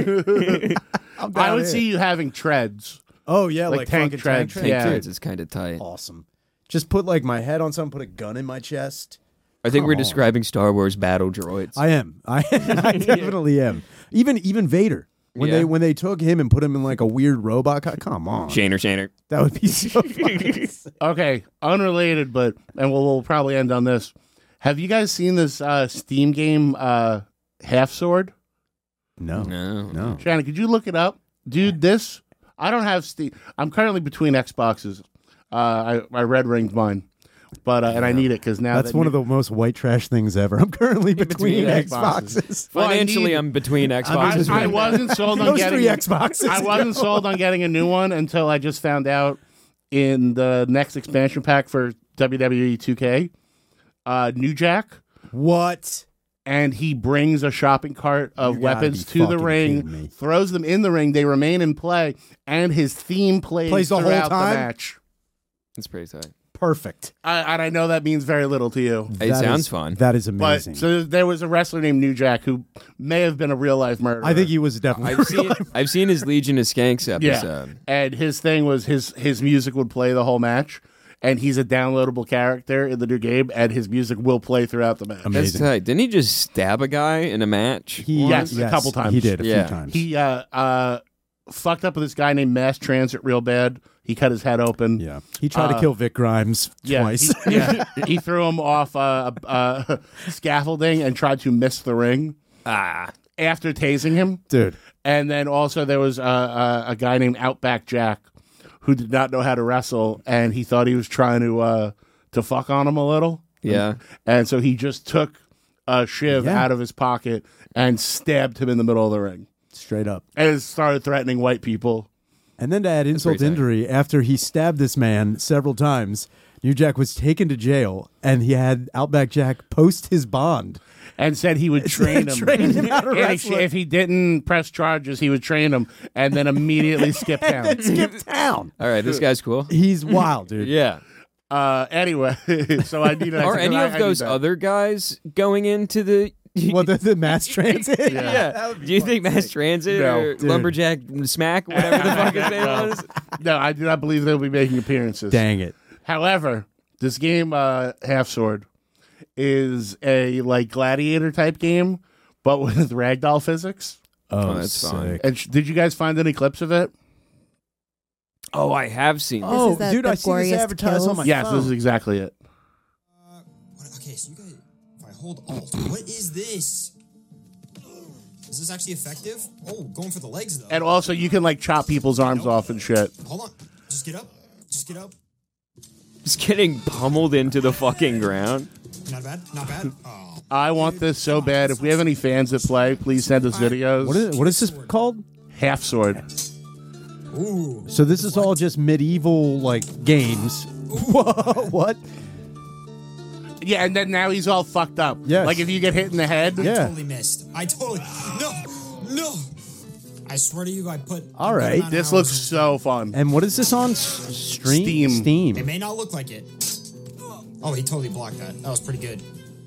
I would see you having treads. Oh yeah, like tank fucking treads. Tank Yeah. treads is kind of tight. Awesome. Just put like my head on something, put a gun in my chest. I think Come we're on. describing Star Wars battle droids. I am. I definitely am. Even Vader. When they took him and put him in like a weird robot, come on. Shaner. That would be so funny. Okay, unrelated, but we'll probably end on this. Have you guys seen this Steam game, Half Sword? No. Shannon, could you look it up, dude? I don't have Steam. I'm currently between Xboxes. I red ringed mine, but and I need it because now that's one of the most white trash things ever. I'm currently between Xboxes. Financially, I'm between Xboxes. I wasn't sold on Those getting 3 Xboxes. I wasn't sold on getting a new one until I just found out in the next expansion pack for WWE 2K, New Jack. What? And he brings a shopping cart of You gotta weapons be to the fucking kidding me. ring, throws them in the ring. They remain in play, and his theme plays the whole throughout time? the match. It's pretty tight. Perfect. And I know that means very little to you. It sounds fun. That is amazing. But so there was a wrestler named New Jack who may have been a real life murderer. I think he was definitely. I've seen his Legion of Skanks episode. Yeah. And his thing was his music would play the whole match. And he's a downloadable character in the new game, and his music will play throughout the match. That's tight. Didn't he just stab a guy in a match? Yes, a couple times. He did a few times. He fucked up with this guy named Mass Transit real bad. He cut his head open. Yeah. He tried to kill Vic Grimes twice. He threw him off scaffolding and tried to miss the ring. After tasing him. Dude. And then also there was a guy named Outback Jack who did not know how to wrestle, and he thought he was trying to fuck on him a little. Yeah. And so he just took a shiv out of his pocket and stabbed him in the middle of the ring. Straight up. And started threatening white people. And then to add insult to injury, after he stabbed this man several times, New Jack was taken to jail, and he had Outback Jack post his bond. And said he would train him. Train him how to wrestle. If he didn't press charges, he would train him and then immediately skip town. Skip town. All right, this guy's cool. He's wild, dude. Yeah. Anyway, so I need. Are any of those other guys going into the? Well, the mass transit. Yeah. Do you think mass transit or dude. lumberjack smack, whatever the fuck his name was? No, I do not believe they'll be making appearances. Dang it. However, this game, Half Sword, is a like gladiator type game, but with ragdoll physics. Oh, that's fun. And did you guys find any clips of it? Oh, I have seen. Oh, This is dude, the I see this Glorious advertised on my Yes, phone. this is exactly it. Okay, so you guys, if I hold Alt, what is this? Is this actually effective? Oh, going for the legs though. And also, you can like chop people's arms off and shit. Hold on, just get up. Just get up. Just getting pummeled into the fucking ground. Not bad. Not bad. Oh. I want this so bad. If we have any fans that play, please send us videos. What is this called? Half Sword. Ooh. So this is all just medieval like games. What? Yeah, and then now he's all fucked up. Yes. Like if you get hit in the head. I totally missed. No. I swear to you, I put. All right. This looks so fun. And what is this on? Steam. It may not look like it. Oh, he totally blocked that. That was pretty good.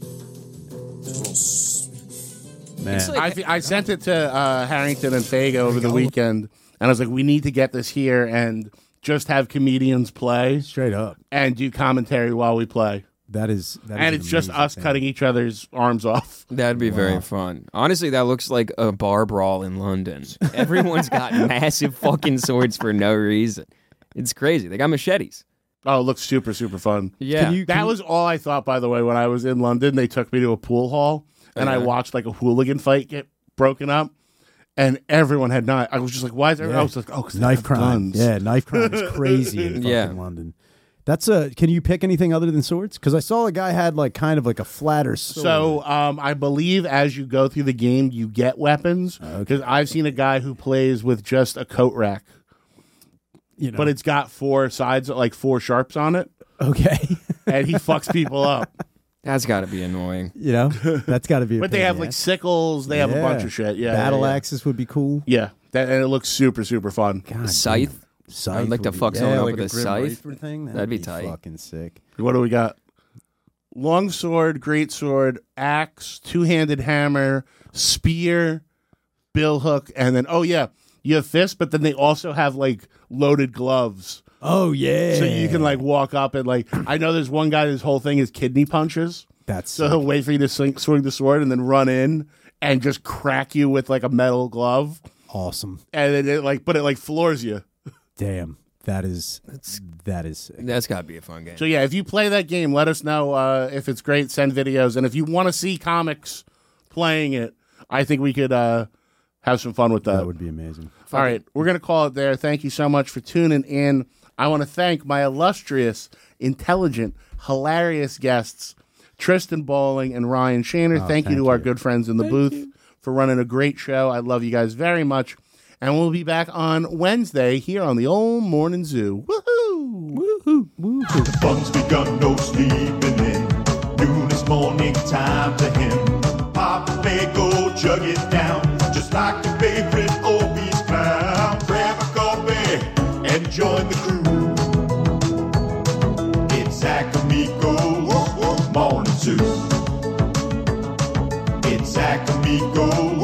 Man. I sent it to Harrington and Fago over the weekend, and I was like, we need to get this here and just have comedians play. Straight up. And do commentary while we play. That is and it's just us cutting each other's arms off. That'd be very fun. Honestly, that looks like a bar brawl in London. Everyone's got massive fucking swords for no reason. It's crazy. They got machetes. Oh, it looks super, super fun. Yeah. That was all I thought, by the way, when I was in London. They took me to a pool hall, and I watched like a hooligan fight get broken up, and everyone had knives. I was just like, why is everyone? I was like, oh, 'cause they knife have crime. guns. Yeah, knife crime is crazy in fucking London. That's can you pick anything other than swords? Because I saw a guy had like kind of like a flatter sword. So I believe as you go through the game, you get weapons. Because I've seen a guy who plays with just a coat rack. You know. But it's got 4 sides, like 4 sharps on it. Okay. And he fucks people up. That's got to be annoying. You know, that's got to be. But they have like sickles. They have a bunch of shit. Yeah. Battle axes would be cool. Yeah. And it looks super, super fun. God, Scythe. I'd like to fuck someone up with a scythe. Thing. That'd be tight. Fucking sick. What do we got? Long sword, great sword, axe, 2-handed hammer, spear, bill hook, and then you have fists, but then they also have like loaded gloves. Oh yeah. So you can like walk up and like I know there's one guy, his whole thing is kidney punches. So he'll wait for you to swing the sword and then run in and just crack you with like a metal glove. Awesome. And then it floors you. Damn. That is sick. That's got to be a fun game. So yeah, if you play that game, let us know if it's great. Send videos, and if you want to see comics playing it, I think we could have some fun with that. That would be amazing. All right, we're gonna call it there. Thank you so much for tuning in. I want to thank my illustrious, intelligent, hilarious guests, Tristan Bowling and Ryan Shaner. Thank you to our good friends in the booth for running a great show. I love you guys very much. And we'll be back on Wednesday here on the Old Morning Zoo. Woohoo! Woohoo! Woohoo! The fun's begun, no sleeping in. Noon is morning time to him. Pop and Fago, chug it down. Just like your favorite obese clown. Grab a coffee and join the crew. It's Zach Amico's Morning Zoo. It's Zach Amico's